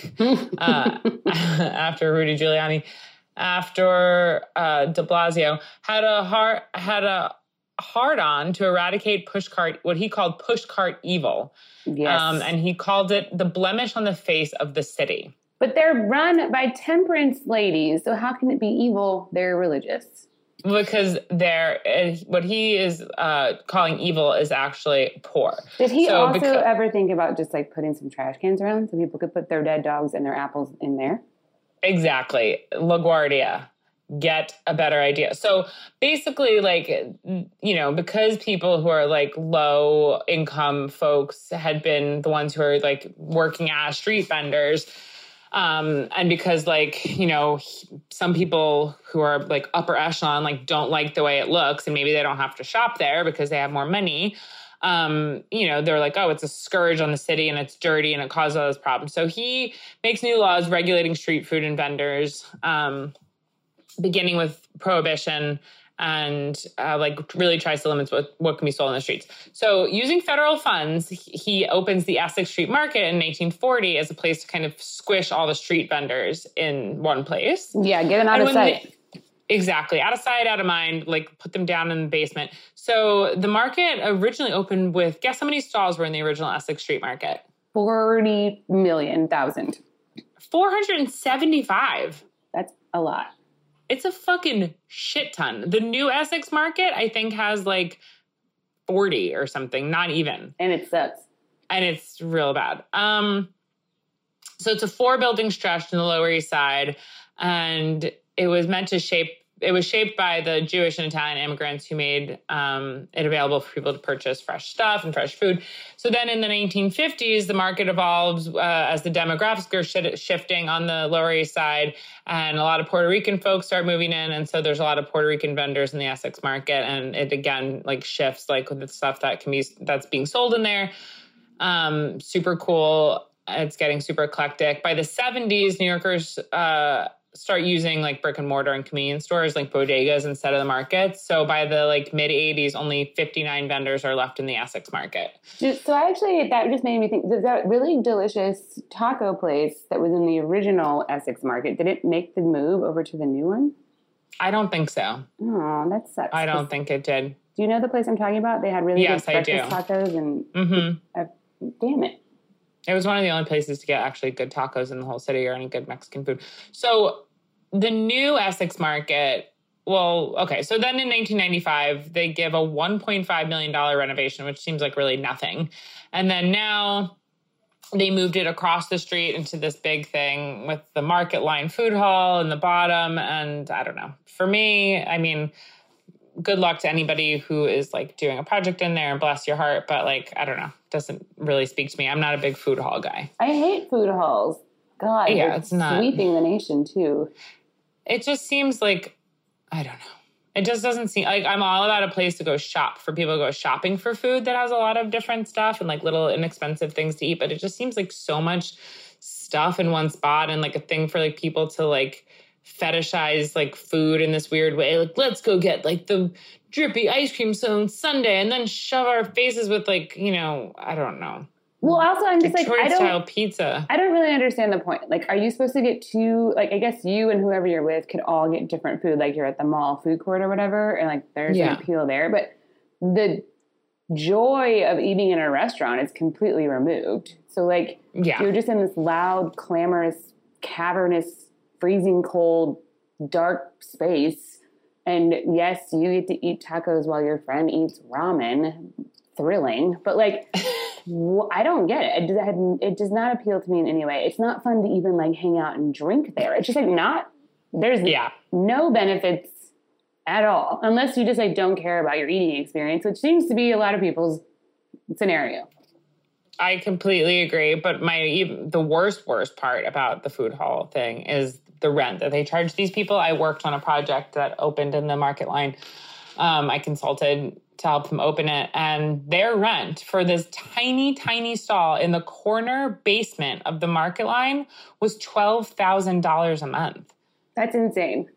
after Rudy Giuliani, after de Blasio, had a hard-on to eradicate what he called pushcart evil. Yes. And he called it the blemish on the face of the city. But they're run by temperance ladies, so how can it be evil? They're religious. Because what he is calling evil is actually poor. Did he ever think about just like putting some trash cans around so people could put their dead dogs and their apples in there? Exactly. LaGuardia. Get a better idea. So basically, because people who are like low income folks had been the ones who are like working as street vendors, and because some people who are like upper echelon don't like the way it looks, and maybe they don't have to shop there because they have more money. They're like, oh, it's a scourge on the city and it's dirty and it causes all those problems. So he makes new laws regulating street food and vendors, beginning with prohibition, and really tries to limit what can be sold in the streets. So using federal funds, he opens the Essex Street Market in 1840 as a place to kind of squish all the street vendors in one place. Yeah, get them out of sight. Exactly. Out of sight, out of mind, put them down in the basement. So the market originally opened with, guess how many stalls were in the original Essex Street Market? 40,000,000. 475. That's a lot. It's a fucking shit ton. The new Essex Market, I think, has 40 or something, not even. And it sucks. And it's real bad. So it's a 4-building stretch in the Lower East Side, and it was shaped by the Jewish and Italian immigrants who made it available for people to purchase fresh stuff and fresh food. So then in the 1950s, the market evolves as the demographics are shifting on the Lower East Side, and a lot of Puerto Rican folks start moving in. And so there's a lot of Puerto Rican vendors in the Essex market. And it again, shifts with the stuff that's being sold in there. Super cool. It's getting super eclectic. By the 70s, New Yorkers start using like brick and mortar and convenience stores like bodegas instead of the markets. So by the like mid 80s, only 59 vendors are left in the Essex market. So that just made me think, that really delicious taco place that was in the original Essex market, did it make the move over to the new one? I don't think so. Oh, that sucks. I don't think it did. Do you know the place I'm talking about? They had really good breakfast tacos and damn it. It was one of the only places to get actually good tacos in the whole city or any good Mexican food. So the new Essex market, so then in 1995, they give a $1.5 million renovation, which seems like really nothing. And then now they moved it across the street into this big thing with the Market Line food hall in the bottom. And I don't know. For me, I mean, good luck to anybody who is like doing a project in there, and bless your heart. But like, I don't know, doesn't really speak to me. I'm not a big food hall guy. I hate food halls. God, yeah, it's not sweeping the nation too. It just seems like, I don't know. It just doesn't seem like I'm all about a place to go shop for people to go shopping for food that has a lot of different stuff and like little inexpensive things to eat. But it just seems like so much stuff in one spot and like a thing for like people to like fetishize like food in this weird way. Like, let's go get like the drippy ice cream sundae and then shove our faces with like, you know, I don't know. Well, also, I'm just Detroit like, style pizza. I don't really understand the point. Like, are you supposed to get two, like, I guess you and whoever you're with could all get different food, like you're at the mall food court or whatever, and like there's an appeal there. But the joy of eating in a restaurant is completely removed. So like, you're just in this loud, clamorous, cavernous, freezing cold, dark space. And yes, you get to eat tacos while your friend eats ramen. Thrilling. But like, I don't get it. It does not appeal to me in any way. It's not fun to even like hang out and drink there. It's just like there's no benefits at all. Unless you just like don't care about your eating experience, which seems to be a lot of people's scenario. I completely agree. But the worst part about the food hall thing is the rent that they charge these people. I worked on a project that opened in the Market Line. I consulted to help them open it. And their rent for this tiny, tiny stall in the corner basement of the Market Line was $12,000 a month. That's insane.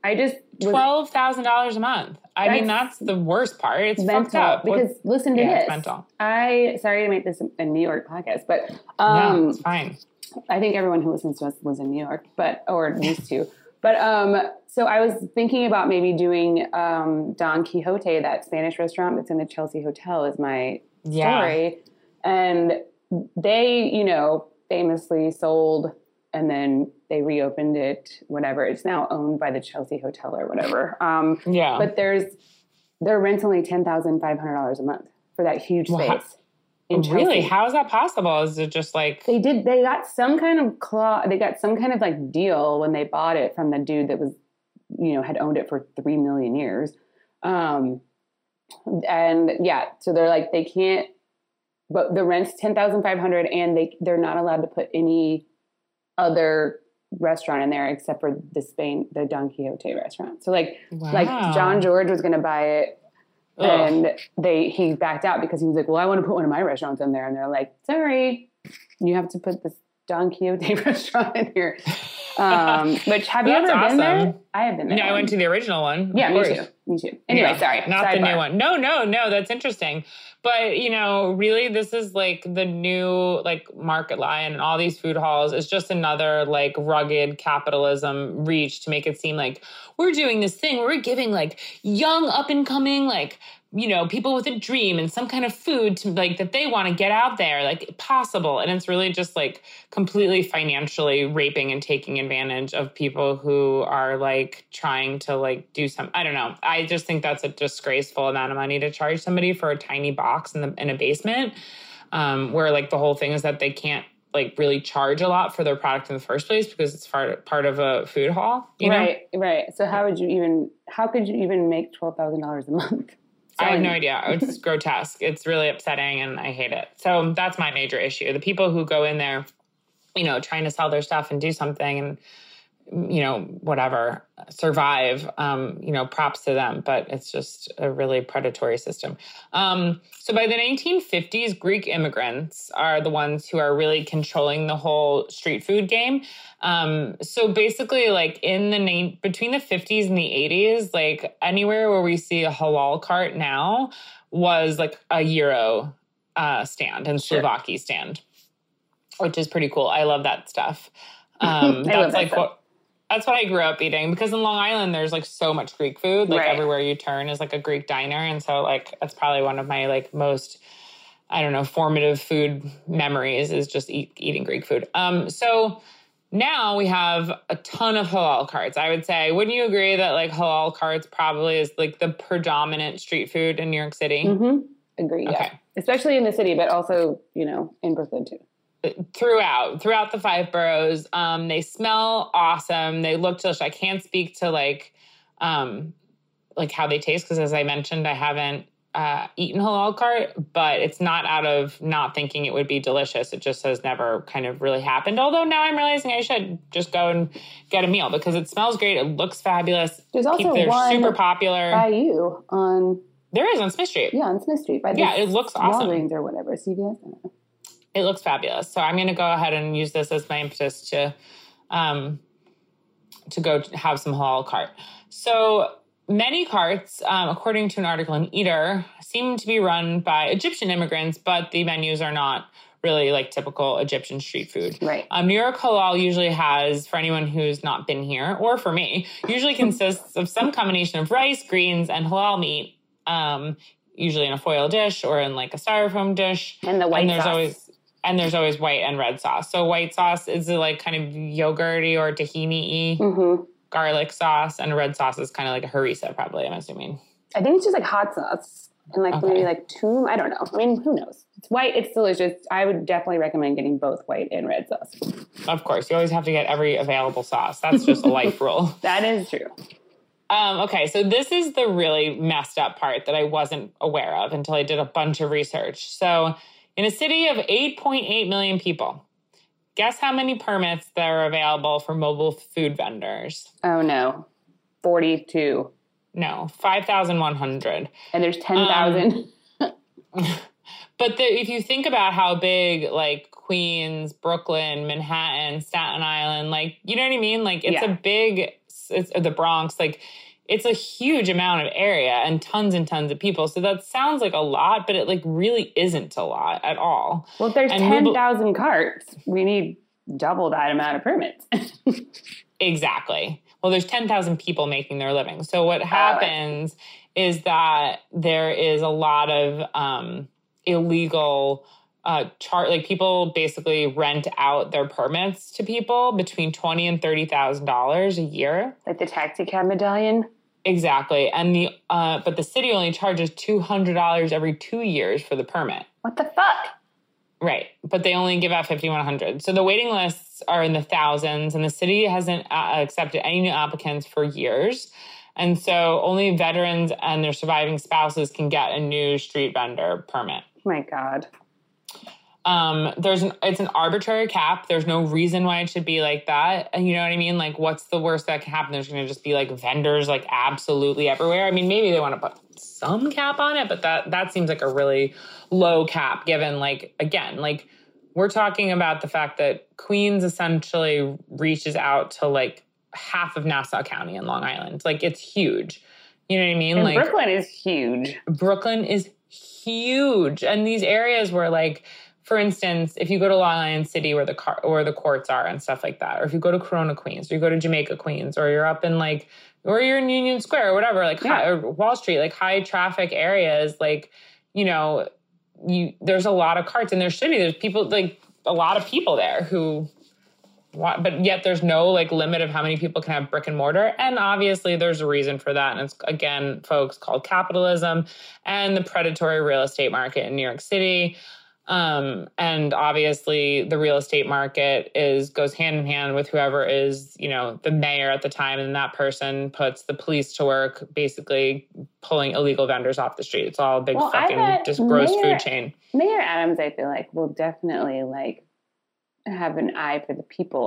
$12,000 a month. I mean, that's the worst part. It's fucked up. Because listen to this. It's mental. Sorry to make this a New York podcast, but no, it's fine. I think everyone who listens to us lives in New York, or used to. But so I was thinking about maybe doing Don Quixote, that Spanish restaurant that's in the Chelsea Hotel, is my story. And they, you know, famously sold and then they reopened it, whatever. It's now owned by the Chelsea Hotel or whatever. But their rent's only $10,500 a month for that huge space. Really? How is that possible? Is it just like they got some kind of like deal when they bought it from the dude that was, you know, had owned it for 3 million years. And so they're like, they can't, but the rent's $10,500 and they're not allowed to put any other restaurant in there except for the Don Quixote restaurant. So like John George was going to buy it. And he backed out because he was like, well, I want to put one of my restaurants in there. And they're like, sorry, you have to put this Don Quixote restaurant in here. Which have you ever been there? I have been there. No, I went to the original one. Yeah, me too. Anyway, sorry. Not the new one. No, that's interesting. But, you know, really this is like the new like Market Line and all these food halls is just another like rugged capitalism reach to make it seem like we're doing this thing where we're giving like young up and coming like, you know, people with a dream and some kind of food to like that they want to get out there, like possible. And it's really just like completely financially raping and taking advantage of people who are like trying to like do some, I don't know. I just think that's a disgraceful amount of money to charge somebody for a tiny box in a basement, where like the whole thing is that they can't like really charge a lot for their product in the first place because it's part of a food hall. You know? Right. So how could you even make $12,000 a month? I have no idea. It's grotesque. It's really upsetting and I hate it. So that's my major issue. The people who go in there, you know, trying to sell their stuff and do something and whatever, survive, props to them, but it's just a really predatory system. So by the 1950s, Greek immigrants are the ones who are really controlling the whole street food game. So basically, like between the 50s and the 80s, like anywhere where we see a halal cart now was like a gyro stand and souvlaki stand, which is pretty cool. I love that stuff. That's what I grew up eating, because in Long Island, there's like so much Greek food. Like everywhere you turn is like a Greek diner. And so like, that's probably one of my like most, formative food memories is just eating Greek food. So now we have a ton of halal carts. I would say, wouldn't you agree that like halal carts probably is like the predominant street food in New York City? Mm-hmm. Agree. Okay. Yeah. Especially in the city, but also, in Brooklyn too. Throughout the 5 boroughs. They smell awesome. They look delicious. I can't speak to like how they taste, because as I mentioned, I haven't eaten halal cart, but it's not out of not thinking it would be delicious. It just has never kind of really happened. Although now I'm realizing I should just go and get a meal, because it smells great. It looks fabulous. There's also they're one super popular by you on. There is on Smith Street. Yeah, on Smith Street. It looks awesome. Walgreens or whatever. CVS. I don't know. It looks fabulous. So I'm going to go ahead and use this as my impetus to go have some halal cart. So many carts, according to an article in Eater, seem to be run by Egyptian immigrants, but the menus are not really like typical Egyptian street food. Right. New York Halal usually has, for anyone who's not been here, or for me, usually consists of some combination of rice, greens, and halal meat, usually in a foil dish or in like a styrofoam dish. And the white sauce. There's always white and red sauce. So white sauce is like kind of yogurty or tahini-y garlic sauce, and red sauce is kind of like a harissa, probably, I'm assuming. I think it's just like hot sauce and like maybe like tune. I don't know. I mean, who knows? It's white. It's delicious. I would definitely recommend getting both white and red sauce. Of course. You always have to get every available sauce. That's just a life rule. That is true. Okay, so this is the really messed up part that I wasn't aware of until I did a bunch of research. So in a city of 8.8 million people, guess how many permits there are available for mobile food vendors? Oh, no. 42. No, 5,100. And there's 10,000. But if you think about how big, like, Queens, Brooklyn, Manhattan, Staten Island, like, you know what I mean? Like, it's a big, it's the Bronx, like, it's a huge amount of area and tons of people. So that sounds like a lot, but it like really isn't a lot at all. Well, if there's 10,000 carts, we need double that amount of permits. Exactly. Well, there's 10,000 people making their living. So what happens is that there is a lot of illegal like people basically rent out their permits to people between $20,000 and $30,000 a year. Like the taxi cab medallion? Exactly. And but the city only charges $200 every 2 years for the permit. What the fuck? Right. But they only give out 5,100. So the waiting lists are in the thousands, and the city hasn't accepted any new applicants for years. And so only veterans and their surviving spouses can get a new street vendor permit. Oh my God. It's an arbitrary cap. There's no reason why it should be like that. And you know what I mean? Like, what's the worst that can happen? There's going to just be like vendors like absolutely everywhere. I mean, maybe they want to put some cap on it, but that seems like a really low cap given, like, again, like we're talking about the fact that Queens essentially reaches out to like half of Nassau County and Long Island. Like, it's huge. You know what I mean? And like Brooklyn is huge. Brooklyn is huge. And these areas where, like, for instance, if you go to Long Island City where the courts are and stuff like that, or if you go to Corona, Queens, or you go to Jamaica, Queens, or you're up in like, or you're in Union Square or whatever, like or Wall Street, like high traffic areas, like, you know, there's a lot of carts in their city. There's people, like a lot of people there who want, but yet there's no like limit of how many people can have brick and mortar. And obviously there's a reason for that. And it's, again, folks, called capitalism and the predatory real estate market in New York City. And obviously the real estate market goes hand in hand with whoever is, you know, the mayor at the time. And that person puts the police to work, basically pulling illegal vendors off the street. It's all a big fucking just gross food chain. Mayor Adams, I feel like, will definitely like have an eye for the people of the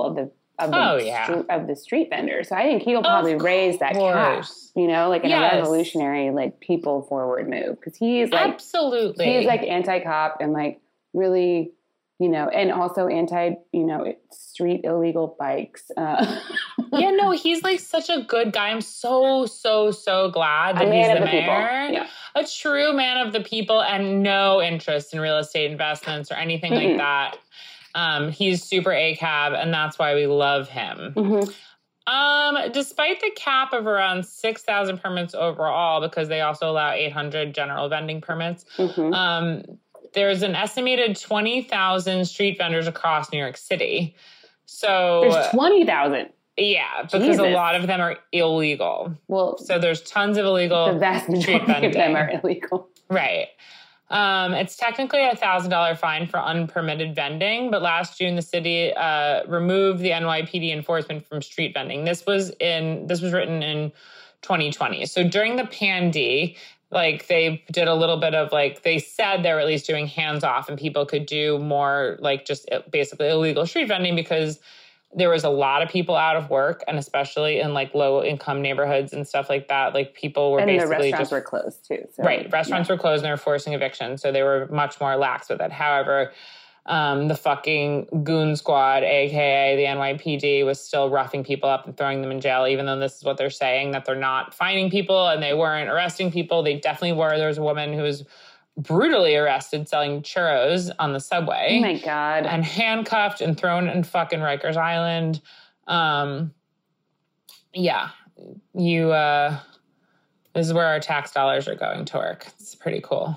of the street vendor. So I think he'll probably raise that cap, you know, like in a revolutionary, like people forward move. Cause he's like, absolutely, he's like anti-cop and like really, you know, and also anti, you know, street illegal bikes. Yeah, no, he's like such a good guy. I'm so glad that he's the mayor. Yeah. A true man of the people and no interest in real estate investments or anything like that. He's super ACAB, and that's why we love him. Despite the cap of around 6,000 permits overall, because they also allow 800 general vending permits, there's an estimated 20,000 street vendors across New York City. So there's 20,000. Yeah, because a lot of them are illegal. Well, so there's tons of illegal. The vast majority of them are illegal. Right. It's technically a $1,000 fine for unpermitted vending, but last June the city removed the NYPD enforcement from street vending. This was written in 2020. So during the pandy, like they did a little bit of like, they said they were at least doing hands off and people could do more like just basically illegal street vending because there was a lot of people out of work, and especially in like low income neighborhoods and stuff like that. Like people were and basically the restaurants were closed too. So, right. Restaurants were closed and they were forcing eviction. So they were much more lax with it. However, the fucking goon squad, AKA the NYPD, was still roughing people up and throwing them in jail, even though this is what they're saying, that they're not finding people and they weren't arresting people. They definitely were. There was a woman who was brutally arrested selling churros on the subway. Oh my God. And handcuffed and thrown in fucking Rikers Island. Yeah. This is where our tax dollars are going to work. It's pretty cool.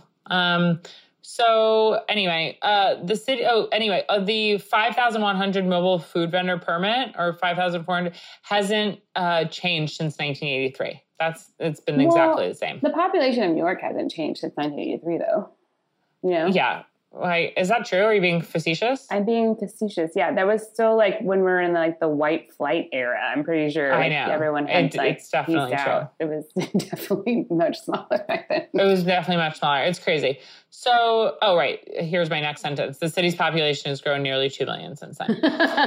So anyway, the 5,100 mobile food vendor permit, or 5,400, hasn't changed since 1983. It's been exactly the same. The population of New York hasn't changed since 1983, though. You know? Yeah. Like, is that true? Are you being facetious? I'm being facetious. Yeah, that was still like when we were in like the white flight era. I'm pretty sure I know everyone had it's definitely true. It was definitely much smaller back then. It was definitely much smaller. It's crazy. So, here's my next sentence. The city's population has grown nearly 2 million since then.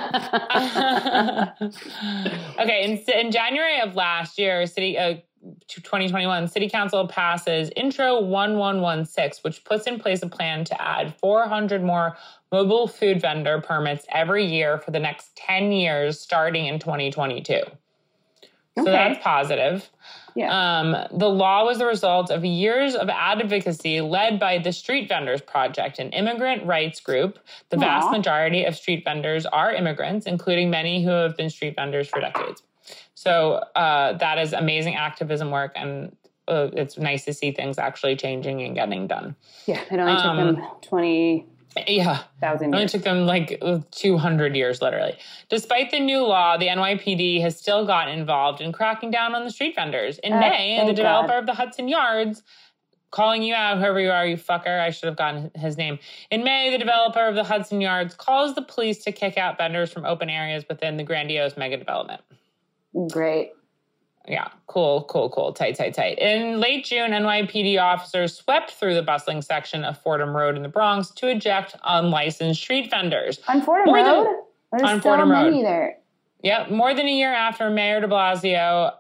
Okay, in January of last year, 2021, City Council passes Intro 1116, which puts in place a plan to add 400 more mobile food vendor permits every year for the next 10 years, starting in 2022. So that's positive. Yeah. The law was the result of years of advocacy led by the Street Vendors Project, an immigrant rights group. The vast majority of street vendors are immigrants, including many who have been street vendors for decades. So that is amazing activism work, and it's nice to see things actually changing and getting done. Yeah, it only took them 20,000 years. It only took them like 200 years, literally. Despite the new law, the NYPD has still gotten involved in cracking down on the street vendors. In May, the developer of the Hudson Yards, calling you out, whoever you are, you fucker, I should have gotten his name. In May, the developer of the Hudson Yards calls the police to kick out vendors from open areas within the grandiose mega development. Great. Yeah, cool. Tight. In late June, NYPD officers swept through the bustling section of Fordham Road in the Bronx to eject unlicensed street venders. On Fordham Road? There's so many there. Yeah, more than a year after Mayor de Blasio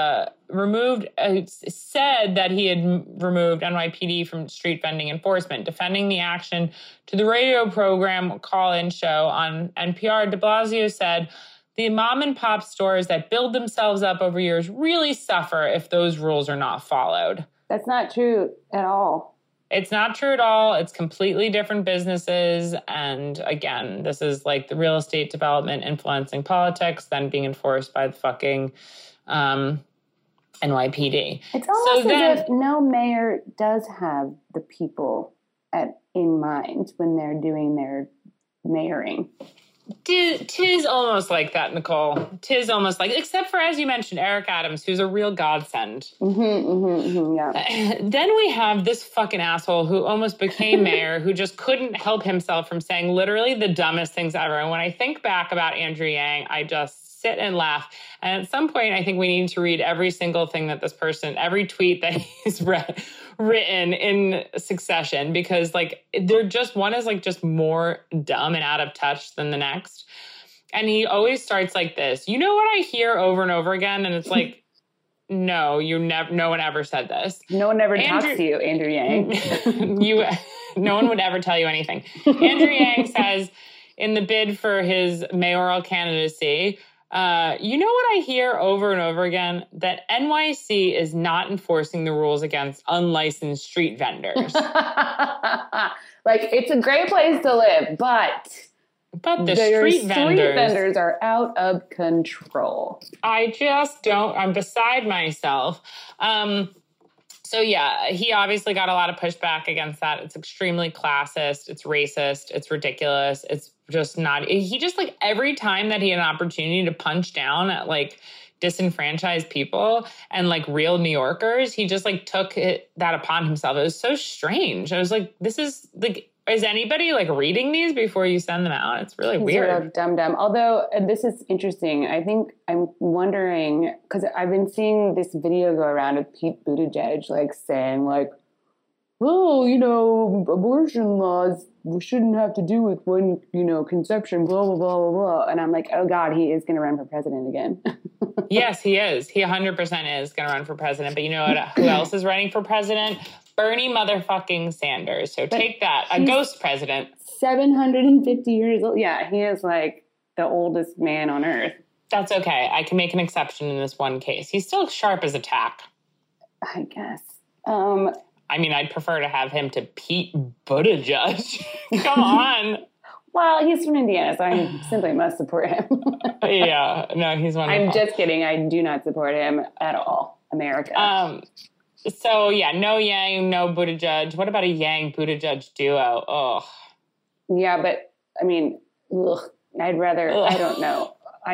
said that he had removed NYPD from street vending enforcement. Defending the action to the radio program Call-In Show on NPR, de Blasio said, "The mom and pop stores that build themselves up over years really suffer if those rules are not followed." That's not true at all. It's not true at all. It's completely different businesses. And again, this is like the real estate development influencing politics, then being enforced by the fucking NYPD. It's almost as if no mayor does have the people in mind when they're doing their mayoring. Tis almost like that, Nicole. Tis almost like, except for, as you mentioned, Eric Adams, who's a real godsend. Yeah. Then we have this fucking asshole who almost became mayor, who just couldn't help himself from saying literally the dumbest things ever. And when I think back about Andrew Yang, I just sit and laugh. And at some point, I think we need to read every single thing that this person, every tweet that he's written in succession, because like they're just, one is like just more dumb and out of touch than the next. And he always starts like this. You know what I hear over and over again? And it's like, no, no one ever said this. No one ever talks to you, Andrew Yang. No one would ever tell you anything. Andrew Yang says in the bid for his mayoral candidacy, you know what I hear over and over again? That NYC is not enforcing the rules against unlicensed street vendors. Like, it's a great place to live, but the street vendors are out of control. I just don't. I'm beside myself. So yeah, he obviously got a lot of pushback against that. It's extremely classist. It's racist. It's ridiculous. It's just not. He just like every time that he had an opportunity to punch down at like disenfranchised people and like real New Yorkers, he just like took that upon himself. It was so strange. I was like, this is like, is anybody like reading these before you send them out? It's really weird. Sort of dumb. Although this is interesting. I think I'm wondering, because I've been seeing this video go around of Pete Buttigieg like saying like, well, you know, abortion laws shouldn't have to do with when, you know, conception, blah, blah, blah, blah, blah. And I'm like, oh God, he is going to run for president again. Yes, he is. He 100% is going to run for president. But you know what? Who else is running for president? Bernie motherfucking Sanders. So take that. A ghost president. 750 years old. Yeah, he is like the oldest man on earth. That's okay. I can make an exception in this one case. He's still sharp as a tack. I guess. I mean, I'd prefer to have him to Pete Buttigieg. Come on. Well, he's from Indiana, so I simply must support him. Yeah. No, he's wonderful. I'm just kidding. I do not support him at all. America. So, yeah, no Yang, no Buttigieg. What about a Yang-Buttigieg duo? Oh. Yeah, but, I mean, I'd rather, I don't know.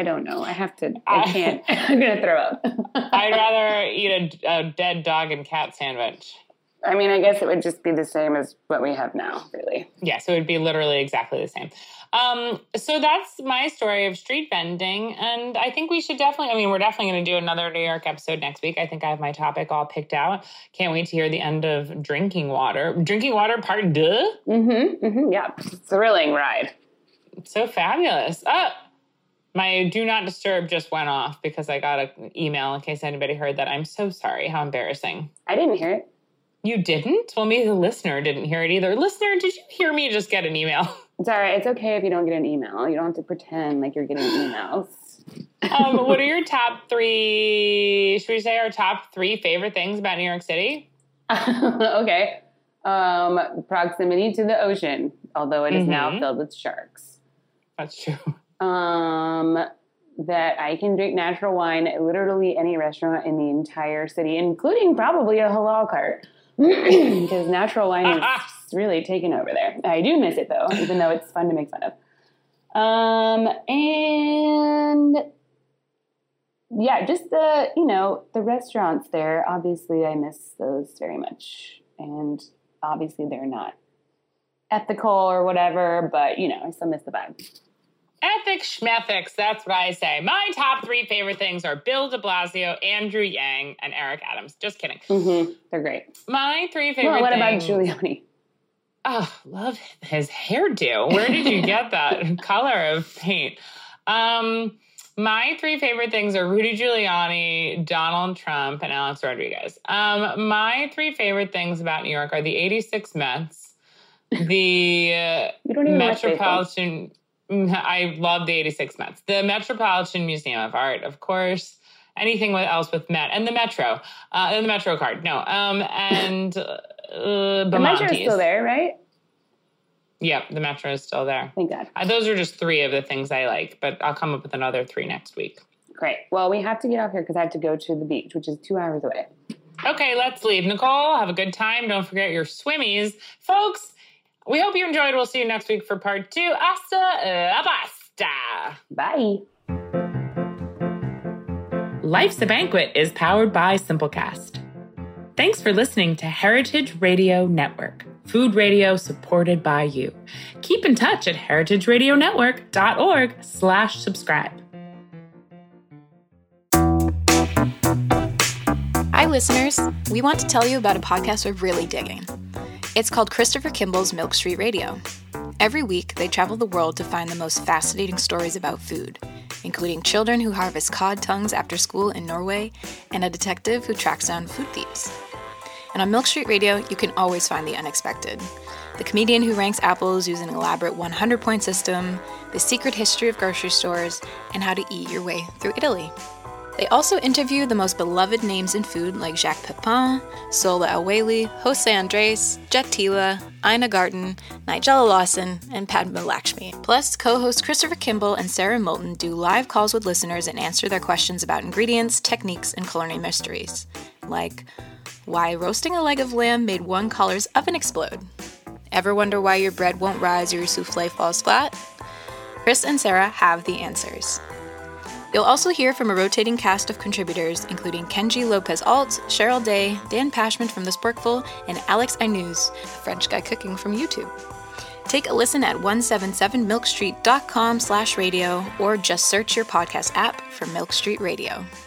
I can't. I'm going to throw up. I'd rather eat a dead dog and cat sandwich. I mean, I guess it would just be the same as what we have now, really. Yeah, so it would be literally exactly the same. So that's my story of street vending. And I think we should we're definitely going to do another New York episode next week. I think I have my topic all picked out. Can't wait to hear the end of Drinking Water. Drinking Water Part 2? Yeah, thrilling ride. So fabulous. My Do Not Disturb just went off because I got an email in case anybody heard that. I'm so sorry. How embarrassing. I didn't hear it. You didn't? Well, maybe the listener didn't hear it either. Listener, did you hear me just get an email? It's all right. It's okay if you don't get an email. You don't have to pretend like you're getting emails. What are your top 3, should we say our top 3 favorite things about New York City? Okay. Proximity to the ocean, although it is now filled with sharks. That's true. That I can drink natural wine at literally any restaurant in the entire city, including probably a halal cart. Because natural wine is really taken over there. I do miss it, though, even though it's fun to make fun of. And yeah, just the restaurants there. Obviously, I miss those very much. And obviously, they're not ethical or whatever, but, I still miss the vibe. Ethics schmethics, that's what I say. My top 3 favorite things are Bill de Blasio, Andrew Yang, and Eric Adams. Just kidding. They're great. My 3 favorite Well, what things... about Giuliani? Oh, love his hairdo. Where did you get that color of paint? My 3 favorite things are Rudy Giuliani, Donald Trump, and Alex Rodriguez. My 3 favorite things about New York are the 86 Mets, the Metropolitan... I love the 86 Mets. The Metropolitan Museum of Art, of course. Anything else with Met. And the Metro. And the Metro card. No. And the Metro is still there, right? Yep, the Metro is still there. Thank God. Those are just 3 of the things I like, but I'll come up with another 3 next week. Great. Well, we have to get off here because I have to go to the beach, which is 2 hours away. Okay, let's leave. Nicole, have a good time. Don't forget your swimmies. Folks, we hope you enjoyed. We'll see you next week for part 2. Hasta la pasta. Bye. Life's a Banquet is powered by Simplecast. Thanks for listening to Heritage Radio Network, food radio supported by you. Keep in touch at heritageradionetwork.org/subscribe. Hi, listeners. We want to tell you about a podcast we're really digging. It's called Christopher Kimball's Milk Street Radio. Every week, they travel the world to find the most fascinating stories about food, including children who harvest cod tongues after school in Norway and a detective who tracks down food thieves. And on Milk Street Radio, you can always find the unexpected. The comedian who ranks apples using an elaborate 100-point system, the secret history of grocery stores, and how to eat your way through Italy. They also interview the most beloved names in food like Jacques Pepin, Sola El-Waylly, Jose Andres, Jet Tila, Ina Garten, Nigella Lawson, and Padma Lakshmi. Plus, co-hosts Christopher Kimball and Sarah Moulton do live calls with listeners and answer their questions about ingredients, techniques, and culinary mysteries. Like, why roasting a leg of lamb made one caller's oven explode? Ever wonder why your bread won't rise or your souffle falls flat? Chris and Sarah have the answers. You'll also hear from a rotating cast of contributors, including Kenji Lopez-Alt, Cheryl Day, Dan Pashman from The Sporkful, and Alex Aynuz, a French guy cooking from YouTube. Take a listen at 177milkstreet.com/radio or just search your podcast app for Milk Street Radio.